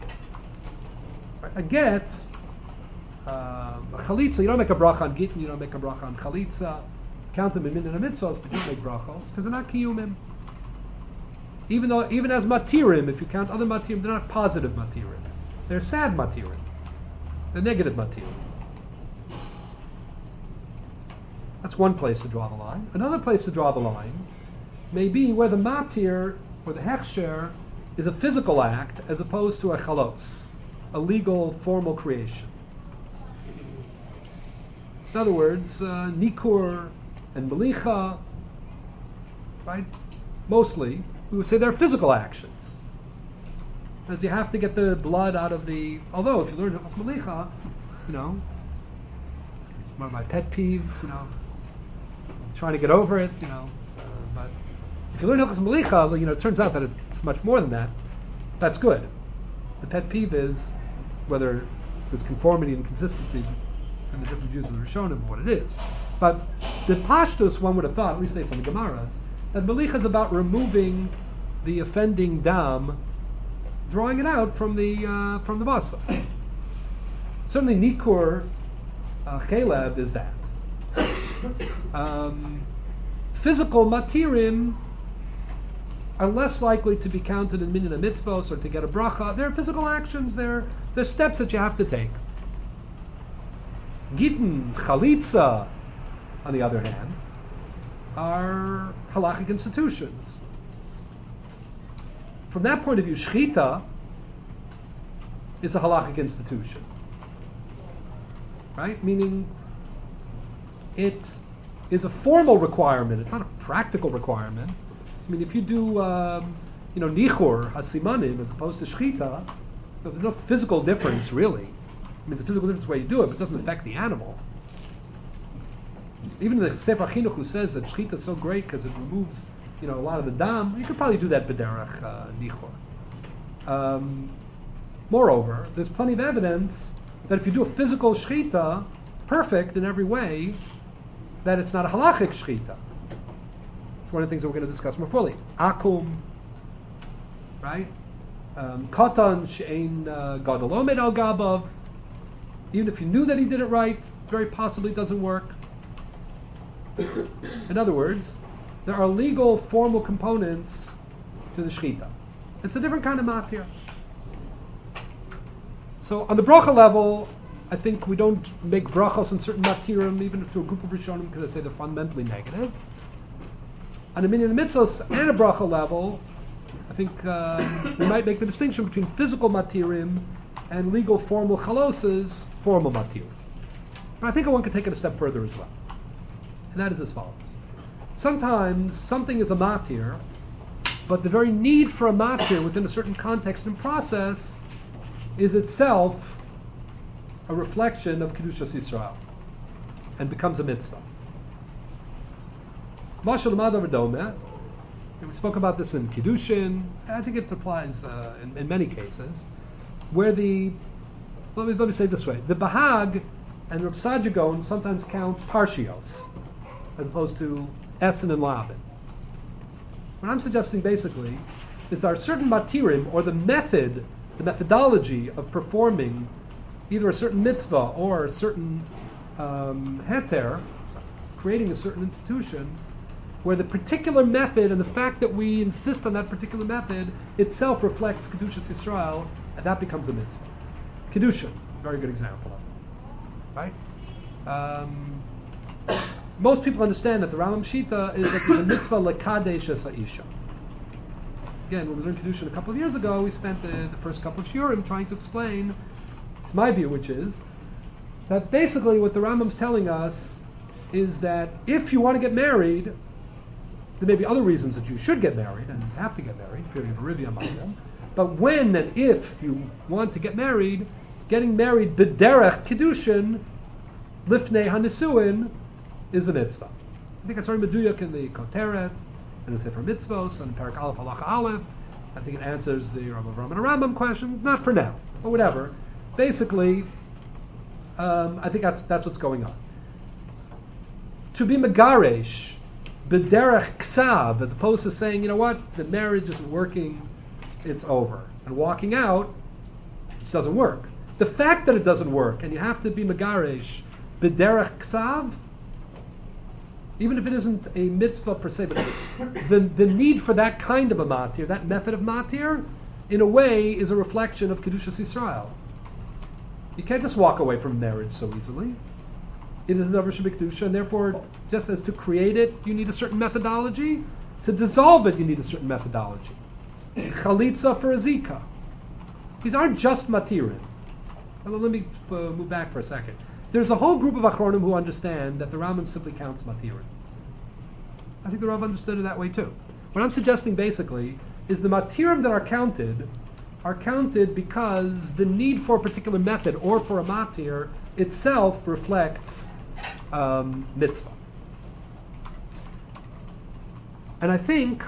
A get, uh, a chalitza, you don't make a bracha on gittin, you don't make a bracha on chalitza. Count them in minyan and mitzvahs, but you don't make brachos, because they're not kiyumim. Even though, even as matirim, if you count other matirim, they're not positive matirim. They're sad matirim. They're negative matirim. That's one place to draw the line. Another place to draw the line may be where the matir, or the hechsher, is a physical act as opposed to a chalos, a legal, formal creation. In other words, uh, nikur and melicha, right? Mostly, we would say they're physical actions. Because you have to get the blood out of the. Although, if you learn Hilchos Melicha, you know, it's one of my pet peeves. You know, I'm trying to get over it. You know, uh, but if you learn Hilchos Melicha, you know, it turns out that it's much more than that. That's good. The pet peeve is whether there's conformity and consistency in the different views of the Rishonim of what it is. But the pashtus, one would have thought, at least based on the Gemaras, that Melicha is about removing the offending dam, drawing it out from the uh, from the basa. Certainly, nikur uh, cheleb is that. Um, physical matirim are less likely to be counted in minyan mitzvos or to get a bracha. They're physical actions. They're they're steps that you have to take. Gittin, chalitza, on the other hand, are halachic institutions. From that point of view, shechita is a halachic institution, right? Meaning it is a formal requirement. It's not a practical requirement. I mean, if you do, um, you know, nichur hasimanim as opposed to shechita, so there's no physical difference really. I mean, the physical difference is the way you do it, but it doesn't affect the animal. Even the Sefer Chinuch who says that shechita is so great because it removes, you know, a lot of the dam, you could probably do that b'derech uh, nichur. Um, moreover, there's plenty of evidence that if you do a physical shechita, perfect in every way, that it's not a halachic shechita. It's one of the things that we're going to discuss more fully. Akum, right? Um, Katan she'ein gadol omed al gabav. Even if you knew that he did it right, very possibly doesn't work. In other words, there are legal, formal components to the shechita. It's a different kind of matir. So on the bracha level, I think we don't make brachos on certain matirim, even to a group of rishonim, because I say they're fundamentally negative. On the minyan mitzvos and a bracha level, I think uh, we might make the distinction between physical matirim and legal formal chaloses, formal matirim. But I think one could take it a step further as well. And that is as follows. Sometimes something is a matir, but the very need for a matir within a certain context and process is itself a reflection of Kedushas Yisrael and becomes a mitzvah. Mashal Madav Dome, we spoke about this in Kiddushin. I think it applies uh, in, in many cases, where the, let me, let me say it this way, the Bahag and Rav Saadia Gaon sometimes count parshios, as opposed to Essen and Laban. What I'm suggesting basically is there are certain matirim, or the method, the methodology of performing either a certain mitzvah or a certain um, heter, creating a certain institution, where the particular method and the fact that we insist on that particular method itself reflects Kedushas Yisrael, and that becomes a mitzvah. Kiddushin, very good example of it. Right? Um, most people understand that the Rambam Shita is that there's a mitzvah lekadesh es ha'isha. Again, when we learned Kiddushin a couple of years ago, we spent the, the first couple of shiurim trying to explain, it's my view, which is, that basically what the Rambam's telling us is that if you want to get married, there may be other reasons that you should get married and have to get married, period of Arivia among them. But when and if you want to get married, getting married b'derech kiddushin lifnei hanisuin is the mitzvah. I think it's very meduyak in the Koteret and the Sefer Mitzvos and Parak Aleph Halacha Aleph. I think it answers the Rambam Ram and Rambam question. Not for now, but whatever. Basically, um, I think that's that's what's going on. To be megaresh b'derech ksav, as opposed to saying, you know what, the marriage isn't working, it's over, and walking out, it doesn't work. The fact that it doesn't work, and you have to be megaresh b'derech ksav, even if it isn't a mitzvah per se, but the, the need for that kind of a matir, that method of matir, in a way, is a reflection of Kedushas Yisrael. You can't just walk away from marriage so easily. It is never should be Kedusha, and therefore, just as to create it, you need a certain methodology. To dissolve it, you need a certain methodology. Chalitza for a zika. These aren't just matirin. Well, let me uh, move back for a second. There's a whole group of achronim who understand that the Rambam simply counts matirin. I think the Rav understood it that way too. What I'm suggesting basically is the matirim that are counted are counted because the need for a particular method or for a matir itself reflects um, mitzvah. And I think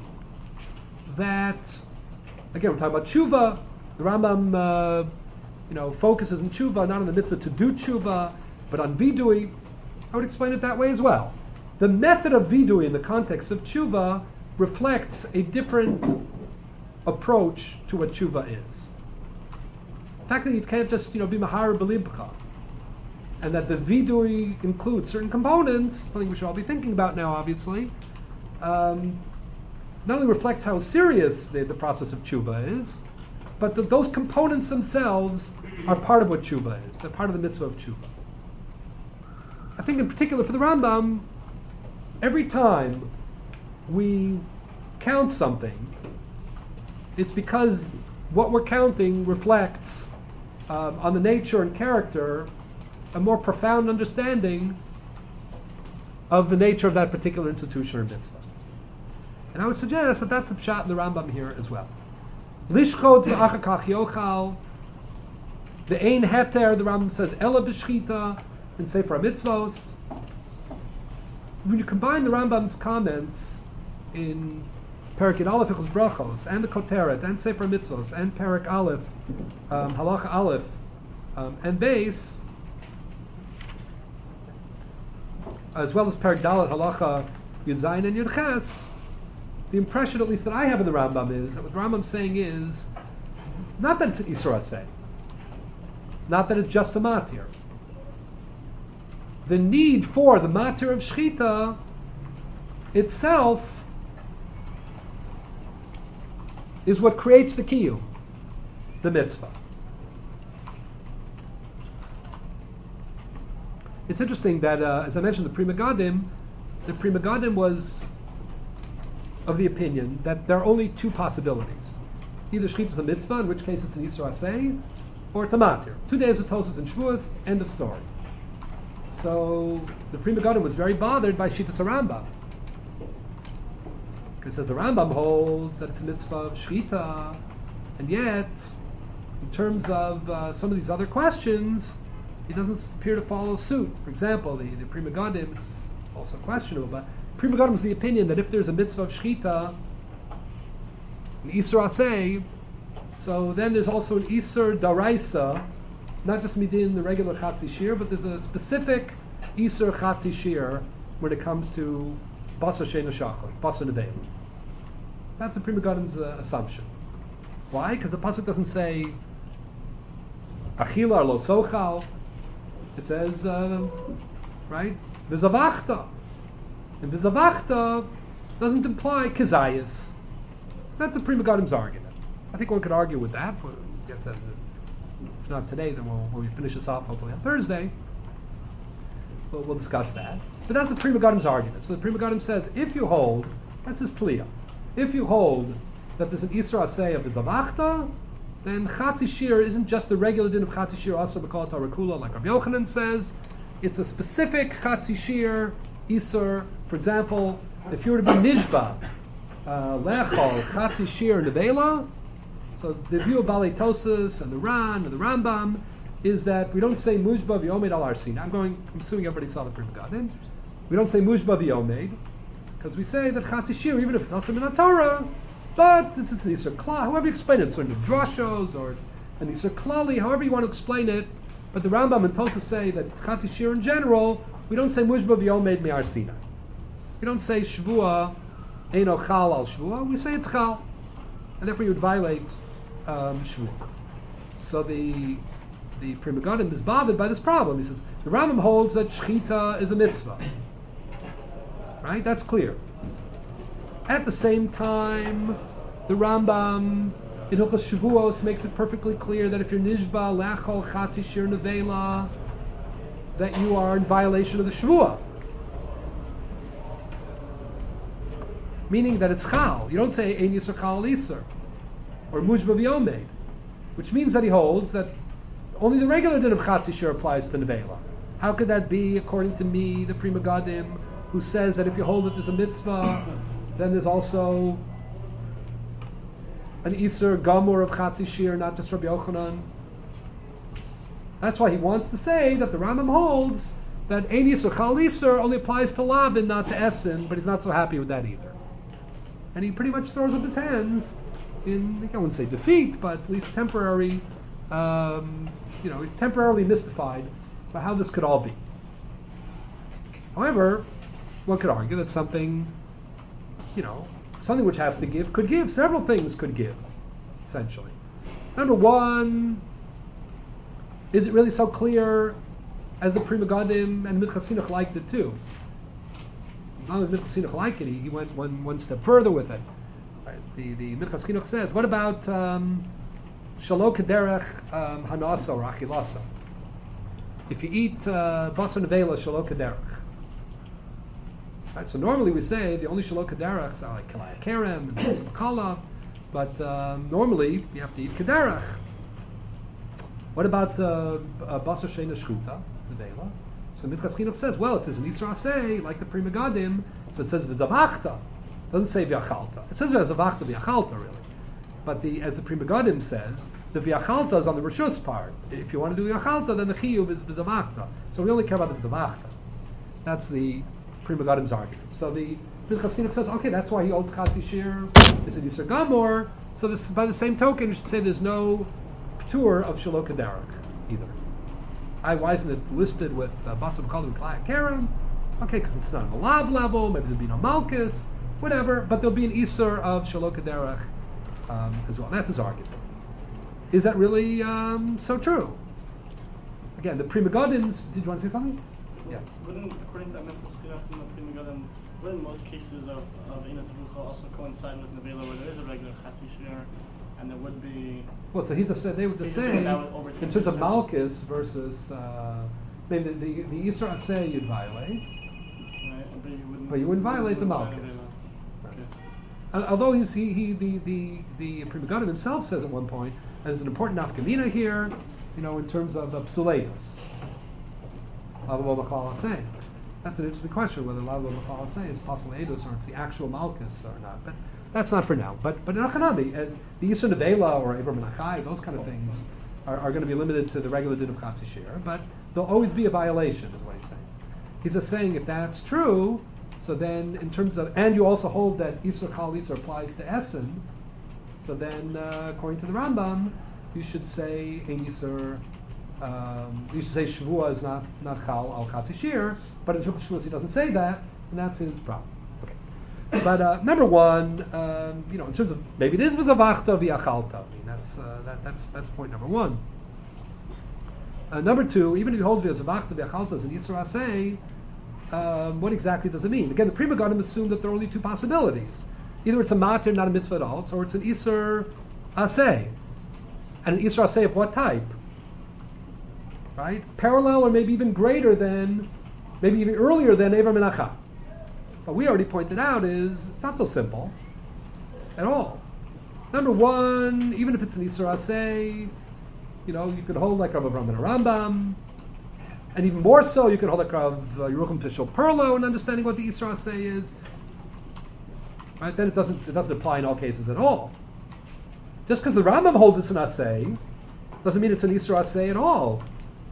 that, again, we're talking about tshuva. The Rambam, uh, you know, focuses on tshuva, not on the mitzvah to do tshuva, but on vidui. I would explain it that way as well. The method of vidui in the context of tshuva reflects a different approach to what tshuva is. The fact that you can't just, you know, be mahar b'libcha, and that the vidui includes certain components, something we should all be thinking about now, obviously, um, not only reflects how serious the, the process of tshuva is, but that those components themselves are part of what tshuva is. They're part of the mitzvah of tshuva. I think in particular for the Rambam, every time we count something, it's because what we're counting reflects um, on the nature and character a more profound understanding of the nature of that particular institution or mitzvah. And I would suggest that that's the pshat in the Rambam here as well. Lishchot v'achar kach yochal. The ein heter, the Rambam says, ela b'shchita in Sefer HaMitzvos. When you combine the Rambam's comments in Perek Yud Aleph Hilchos Brachos and the Koteret and Sefer Mitzvos and Perek Aleph, um, Halacha Aleph, um, and Beis, as well as Perek Dalet Halacha Yud Zayin and Yud Ches, the impression, at least that I have in the Rambam, is that what the Rambam's saying is not that it's an Isur Aseh, not that it's just a matir. The need for the matir of shchita itself is what creates the kiyum, the mitzvah. It's interesting that, uh, as I mentioned, the Pri Megadim, the Pri Megadim was of the opinion that there are only two possibilities. Either shchita is a mitzvah, in which case it's an Isur Aseh, or it's a matir. Two days of Tosas and Shavuos, end of story. So the Pri Megadim was very bothered by Shitas Rambam, because the Rambam holds that it's a mitzvah of shchita, and yet, in terms of uh, some of these other questions, he doesn't appear to follow suit. For example, the, the Pri Megadim, it's also questionable, but Pri Megadim was the opinion that if there's a mitzvah of shchita, an Isur Aseh, so then there's also an Isur Daraisa, not just midin the regular Chatzi Shir, but there's a specific Isur Chatzi Shir when it comes to Basar Sheina Shachar, Basar Neveim. That's the Pri Megadim's uh, assumption. Why? Because the pasuk doesn't say Achila or Lo Sochal. It says, uh, right, V'zavachta. And V'zavachta doesn't imply Kizayis. That's the Pri Megadim's argument. I think one could argue with that. We'll get to, if not today, then we'll, when we finish this off, hopefully on Thursday, we'll, we'll discuss that. But that's the Pri Megadim's argument. So the Pri Megadim says, if you hold, that's his Tliya, if you hold that there's an Isur Aseh of V'zavachta, then Chatzi Shir isn't just the regular din of Chatzi Shir Asur B'kol Torah Kula, like Rabbi Yochanan says. It's a specific Chatzi Shir Isur. For example, if you were to be Nishba, uh, Lechol, Chatzi Shir Nevela, so the view of Balei Tosas and the Ran and the Rambam is that we don't say Mujba v'yomed al Arsina. I'm going, I'm assuming everybody saw the Pri Megadim. We don't say Mujba v'yomed, because we say that Chatzi Shir, even if it's also in the Torah, but it's, it's an Isur Klal, however you explain it, it's in the Drashos, or it's an Isur Klali, however you want to explain it, but the Rambam and Tosas say that Chatzi Shir in general, we don't say Mujba v'yomed mi Arsina. We don't say Shvua Eino Chal al Shvua, we say it's Chal, and therefore you would violate um, Shvua. So the the Pri Megadim is bothered by this problem. He says, the Rambam holds that Shchita is a mitzvah. Right? That's clear. At the same time, the Rambam in Hilchos Shavuos makes it perfectly clear that if you're nishba lechol chatzi shir nevela, that you are in violation of the Shavua. Meaning that it's chal. You don't say ein yisur chal yisur or mujba v'yomed, which means that he holds that only the regular din of chatzi shir applies to nevela. How could that be, according to me, the Pri Megadim, who says that if you hold that there's a mitzvah, then there's also an Isur Gamur of Chatzi Shir, not just Rabbi Yochanan. That's why he wants to say that the Rambam holds that Ein Isur Chal Isur only applies to Lavin, not to Essen, but he's not so happy with that either. And he pretty much throws up his hands in, I wouldn't say defeat, but at least temporary, um, you know, he's temporarily mystified by how this could all be. However, one could argue that something, you know, something which has to give could give. Several things could give, essentially. Number one, is it really so clear as the Pri Megadim and Minchas Chinuch liked it too? Not only Minchas Chinuch liked it, he, he went one, one step further with it. Right. The the Minchas Chinuch says, what about um, Shalo Kederech um, Hanasa or Achilasa? If you eat uh, Basar Nevela Shalo Kederech. Right, so normally we say the only Shalo Kederechs are like Kalaya Kerem and Basar Kala, but um, normally you have to eat Kederech. What about uh, uh, Basar Sheina Shchuta, Nevela? So Minchas Chinuch says, well, if there's an Isra Aseh, like the Pri Megadim, so it says V'zavachta. It doesn't say V'yachalta. It says V'zavachta, V'yachalta, really. But the, as the Pri Megadim says, the V'yachalta is on the Rishus part. If you want to do V'yachalta, then the Chiyuv is V'zavachta. So we only care about the V'zavachta. That's the Pri Megadim's argument. So the Minchas Chinuch says, okay, that's why he owns Chatzi Shir. It's an Yisur Gamor. So this, by the same token, you should say there's no Ptur of Shalo Kederech either. I, why isn't it listed with uh, Basar B'Kala and Kalaya Keren? Okay, because it's not on the Lav level, maybe there'll be no Malkus, whatever, but there'll be an Isur of Shalo Kederech um, as well. That's his argument. Is that really um, so true? Again, the Pri Megadims, did you want to say something? Yeah. Wouldn't, according to that mental Chinuch from the Pri Megadim, wouldn't most cases of, of Einas Rucha also coincide with Nevela where there is a regular Chatzi Shir and there would be... Well, so he's a, they would just say, in terms of Malkus versus, uh, maybe the, the, the Isra Aseh you'd violate, right, but, you wouldn't, but you wouldn't violate the Malkus. Right. Although he's, he, he, the, the, the Pri Megadim himself says at one point, and there's an important nafkamina here, you know, in terms of the Psuleidos. That's an interesting question, whether Lavo B'chal Aseh is possible Eidos or it's the actual Malkus or not. But that's not for now. But but in Achanami, uh, the Yisur Nevela or Eber Menachai, those kind of things are, are going to be limited to the regular din of Chatzi Shir, but there'll always be a violation, is what he's saying. He's just saying if that's true, so then in terms of, and you also hold that Yisur Chal Yisur applies to Essen, so then uh, according to the Rambam, you should say Ein Yisur, um, you should say Shavua is not not Chal al Chatzi Shir, but in Hilchos Shavuos he doesn't say that, and that's his problem. But uh, number one, um, you know, in terms of maybe it is v'zavachta v'yachalta. I mean, that's uh, that, that's that's point number one. Uh, number two, even if you hold v'zavachta v'yachalta as an Yisur Aseh, um, what exactly does it mean? Again, the Pri Megadim assume that there are only two possibilities: either it's a matir, not a mitzvah at all, or it's an Yisur Aseh, and an Yisur Aseh of what type? Right, parallel or maybe even greater than, maybe even earlier than Ever Menachah. What we already pointed out is it's not so simple at all. Number one, even if it's an Yisur Aseh, you know, you could hold like Rav Avram and Rambam, and even more so, you could hold like Rav uh, Yerucham Pishol Perlo in understanding what the Yisur Aseh is. Right? Then it doesn't it doesn't apply in all cases at all. Just because the Rambam holds it's an Aseh doesn't mean it's an Yisur Aseh at all.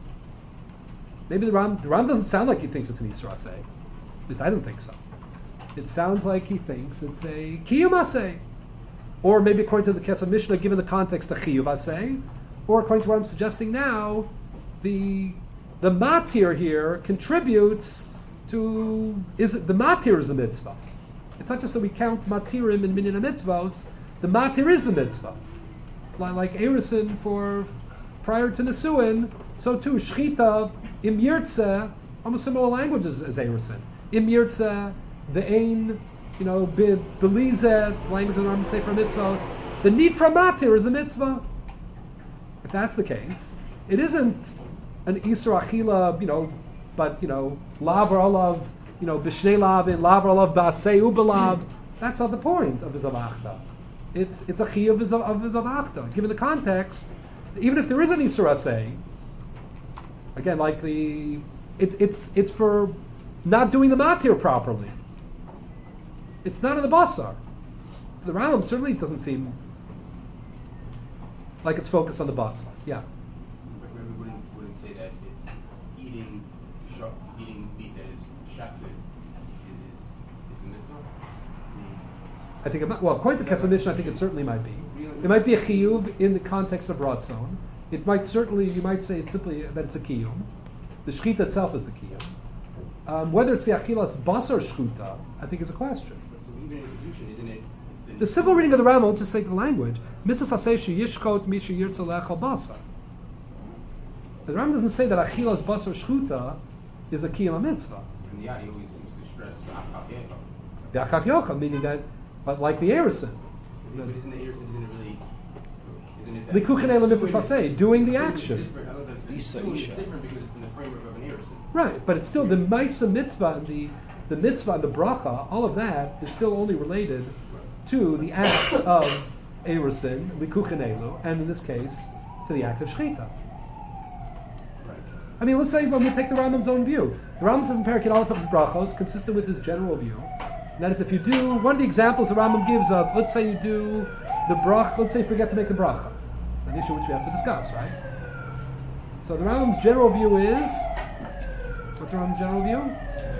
Maybe the Ram the Ram doesn't sound like he thinks it's an Yisur Aseh. At least I don't think so. It sounds like he thinks it's a Kiyum Aseh. Or maybe according to the Kesef Mishnah, given the context, a Chiyuv Aseh. Or according to what I'm suggesting now, the the Matir here contributes to, is it, the Matir is the mitzvah. It's not just that we count Matirim in Minyan HaMitzvos, the Matir is the mitzvah. Like, like Erusin for prior to Nesuin, so too, Shchita, Im Yirtzeh, almost similar languages as Erusin. Im Yirtzeh, the Ein, you know, Belize, language of the Rambam Sefer Mitzvos. The need for a matir is the mitzvah. If that's the case, it isn't an isur achila, you know, but you know, lav or olav, you know, b'shnei lavin, lav or olav b'asei ubelav. That's not the point of his avachta. It's it's a chi of his of his avachta. Given the context, even if there is an isur asei, again, like the it, it's it's for not doing the matir properly. It's not in the basar. The Rambam certainly doesn't seem like it's focused on the basar. Yeah. But we wouldn't, wouldn't say that it's eating sh- eating meat that is shafted is is a mitzvah. I think it might, well, according to Kesef Mishnah, I think it certainly might be. It might be a chiyuv in the context of ratzon. It might certainly, you might say it's simply that it's a kiyum. The shchita itself is the kiyum. Um, whether it's the achilas basar shchuta, I think is a question. Even in Kedushin, isn't it? It's the, The simple reading of the Rambam, will just take the language. Mitzvah saseh yishkot misha yirtza le'achal basar. The Rambam doesn't say that achilas basar shchuta is a kiyum mitzvah. In the Yad, he always seems to stress Achak Yecha. The achak yocha, meaning that, but like the erison. But isn't the Erusin, isn't it really? Isn't it that? Likuchen elam mitzvah Suing is- saseh, doing the suing is action. different. Other than- Isa suing is Isha. different because it's in the framework of an Erusin. Right, but it's still the Maisa mitzvah and the, the mitzvah and the bracha, all of that is still only related to the act of Erusin, Likuchen elu, and in this case, to the act of Shechita. Right. I mean, let's say when we take the Rambam's own view. The Rambam says in Perikid Aleph of his brachos, consistent with his general view, and that is if you do, one of the examples the Rambam gives of, let's say you do the brach, let's say you forget to make the bracha, an issue which we have to discuss, right? So the Rambam's general view is, what's the Rambam's general view?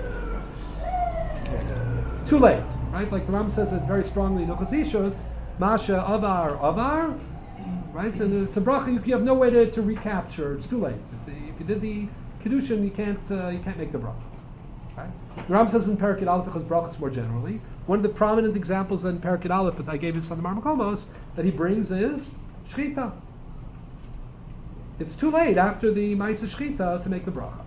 It's too late, right? Like the Rambam says it very strongly in Ochos Ishus, Masha avar avar, right? And it's a bracha you, you have no way to, to recapture. It's too late. If, the, if you did the kedushin, you can't uh, you can't make the bracha. Right? The Rambam says in Perikid Aleph because brachas more generally. One of the prominent examples in Perikid Aleph that I gave in San Marmakomos that he brings is shchita. It's too late after the Ma'aseh Shchita to make the bracha.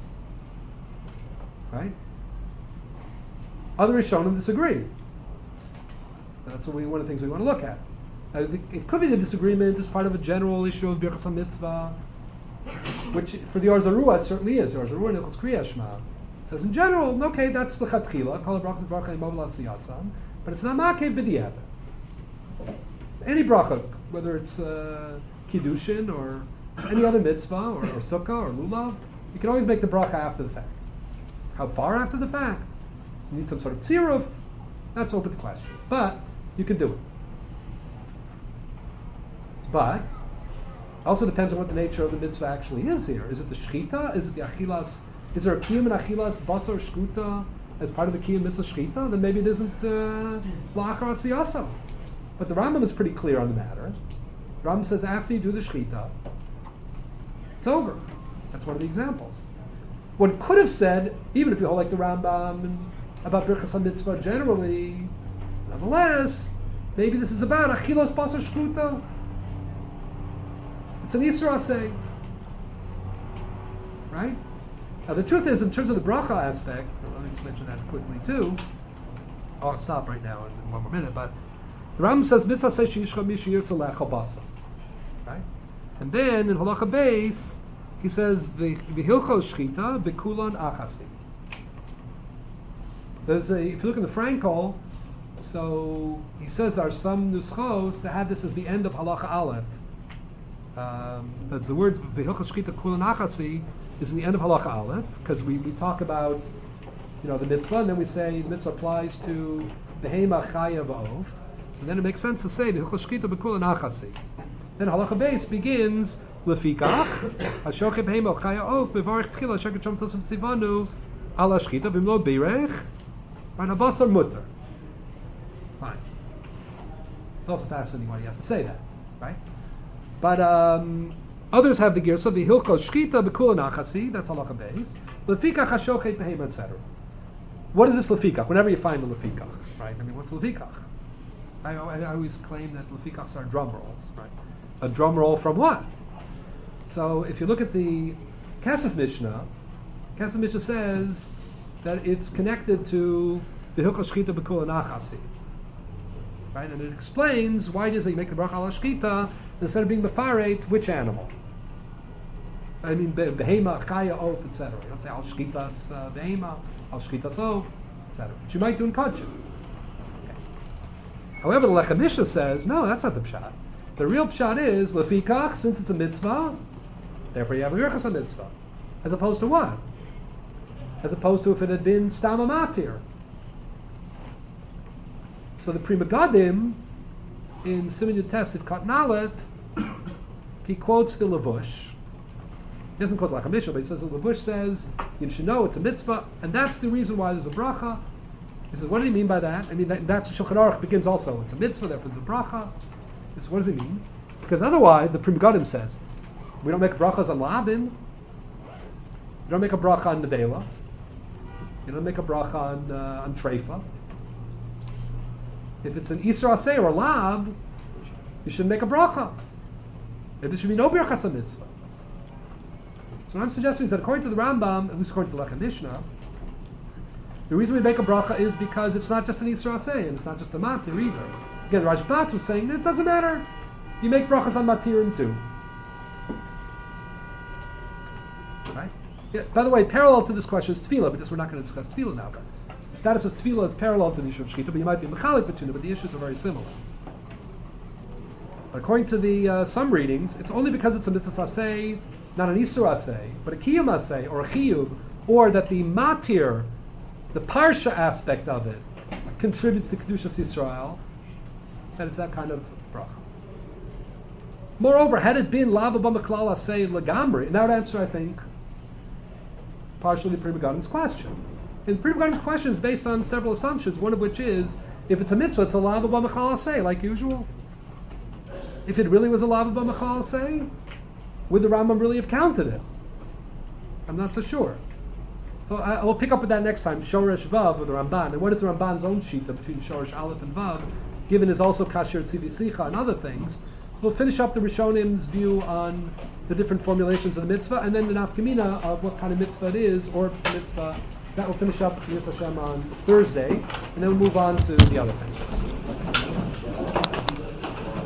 Right? Other Rishonim disagree. That's what we, one of the things we want to look at. Uh, the, it could be the disagreement is part of a general issue of Birchas HaMitzvah, which for the Or Zarua it certainly is. Or Zarua Nilchos Kriya Shema says in general, okay, that's the Chatchila, Kol HaBrachas Bracha Yimov L'Asiyasam, but it's not Makeh B'diavad. Any bracha, whether it's uh, Kiddushin or any other mitzvah or, or Sukkah or Lulav, you can always make the bracha after the fact. How far after the fact? Does it need some sort of tziruf? That's open to question. But you can do it. But also depends on what the nature of the mitzvah actually is here. Is it the shchita? Is it the achilas? Is there a kiyum and achilas basar shkuta as part of the kiyum mitzvah shchita? Then maybe it isn't la'achar asiyasa. But the Rambam is pretty clear on the matter. The Rambam says after you do the shchita, it's over. That's one of the examples. One could have said, even if you hold like the Rambam and about Birchas HaMitzvah generally, nonetheless, maybe this is about achilas basar shkuta. It's an Isra Aseh. Right? Now the truth is, in terms of the bracha aspect, let me just mention that quickly too. I'll stop right now in one more minute, but the Rambam says, mitzvah says sheishcha mi sheyirtza le'achal basar. Right? And then in Halacha Beis, he says, v'hilchos shchita b'kulon achasi. There's a, if you look in the Frankel, so he says there are some nuschos that have this as the end of Halacha Aleph. Um, that's the words v'hilchos shchita kulon achasi is in the end of Halacha Aleph, because we, we talk about, you know, the mitzvah, and then we say the mitzvah applies to behema chaya v'ov. So then it makes sense to say v'hilchos shchita b'kulon achasi. Then Halacha Beis begins lefikach hashochet behema chaya of bevarich tchila sheket shom tosef tzivanu ala shchita b'mlo birech right habasar mutter. Fine. It's also fascinating why he has to say that, right? But um, others have the girsa v'hilchos shchita b'kulon achasi. That's Halacha Beis. Lefikach hashochet behema, et cetera. What is this lefikach? Whenever you find the lefikach, right? I mean, what's lefikach? I, I, I always claim that lefikachs are drum rolls, right? A drum roll from what? So if you look at the Kesef Mishnah, Kesef Mishnah says that it's connected to the Hilchos Shchita B'Kulon Achasi. right? And it explains why it is that you make the bracha al shkita instead of being mefaret which animal. I mean, be- behema, chaya, oaf, et cetera. You don't say al shkitas uh, behema, al shkitas oaf, et cetera. Which you might do in kudshim. Okay. However, the Lechem Mishnah says, no, that's not the pshat. The real pshat is, lefikach, since it's a mitzvah, therefore you have a birchas a mitzvah. As opposed to what? As opposed to if it had been stam matir. So the Pri Megadim, in Siman Yutes at Katan Aleph, he quotes the Levush. He doesn't quote the Lechem Mishnah, but he says the Levush says, you should know it's a mitzvah, and that's the reason why there's a bracha. He says, what does he mean by that? I mean, that, that's Shulchan Aruch begins also. It's a mitzvah, therefore it's a bracha. He says, what does he mean? Because otherwise, the Pri Megadim says, we don't make brachas on Labin, you don't make a bracha on Nevela, you don't make a bracha on, uh, on Treifa. If it's an Isra Aseh or Lav, you should make a bracha. There should be no birchas a mitzvah. So what I'm suggesting is that according to the Rambam, at least according to the Lechem Mishnah, the reason we make a bracha is because it's not just an Isra Aseh, and it's not just a matir either. Again, Rajbat was saying that it doesn't matter. You make brachas on matirim too. Right? Yeah, by the way, parallel to this question is tefillah, but this we're not going to discuss tefillah now. But the status of tefillah is parallel to the issue of shkita, but you might be mechalik between but the issues are very similar. But according to the uh, some readings, it's only because it's a mitzvah aseh, not an isur aseh, but a kiyum aseh or a chiyuv, or that the matir, the parsha aspect of it, contributes to kedushas Yisrael, that it's that kind of bracha. Moreover, had it been lava b'maklal aseh legamri, and that would answer, I think, partially Pri Megadim's question. And Pri Megadim's question is based on several assumptions, one of which is, if it's a mitzvah, it's a lava b'machal aseh, like usual. If it really was a lava b'machal aseh, would the Rambam really have counted it? I'm not so sure. So I, we'll pick up with that next time, Shoresh Vav with the Ramban. And what is the Ramban's own shita between Shoresh Aleph and Vav, given his also Kasher Tzivi Sicha and other things. So we'll finish up the Rishonim's view on the different formulations of the mitzvah, and then the nafkamina of what kind of mitzvah it is, or if it's a mitzvah. That will finish up Yitz Hashem on Thursday, and then we'll move on to the other things.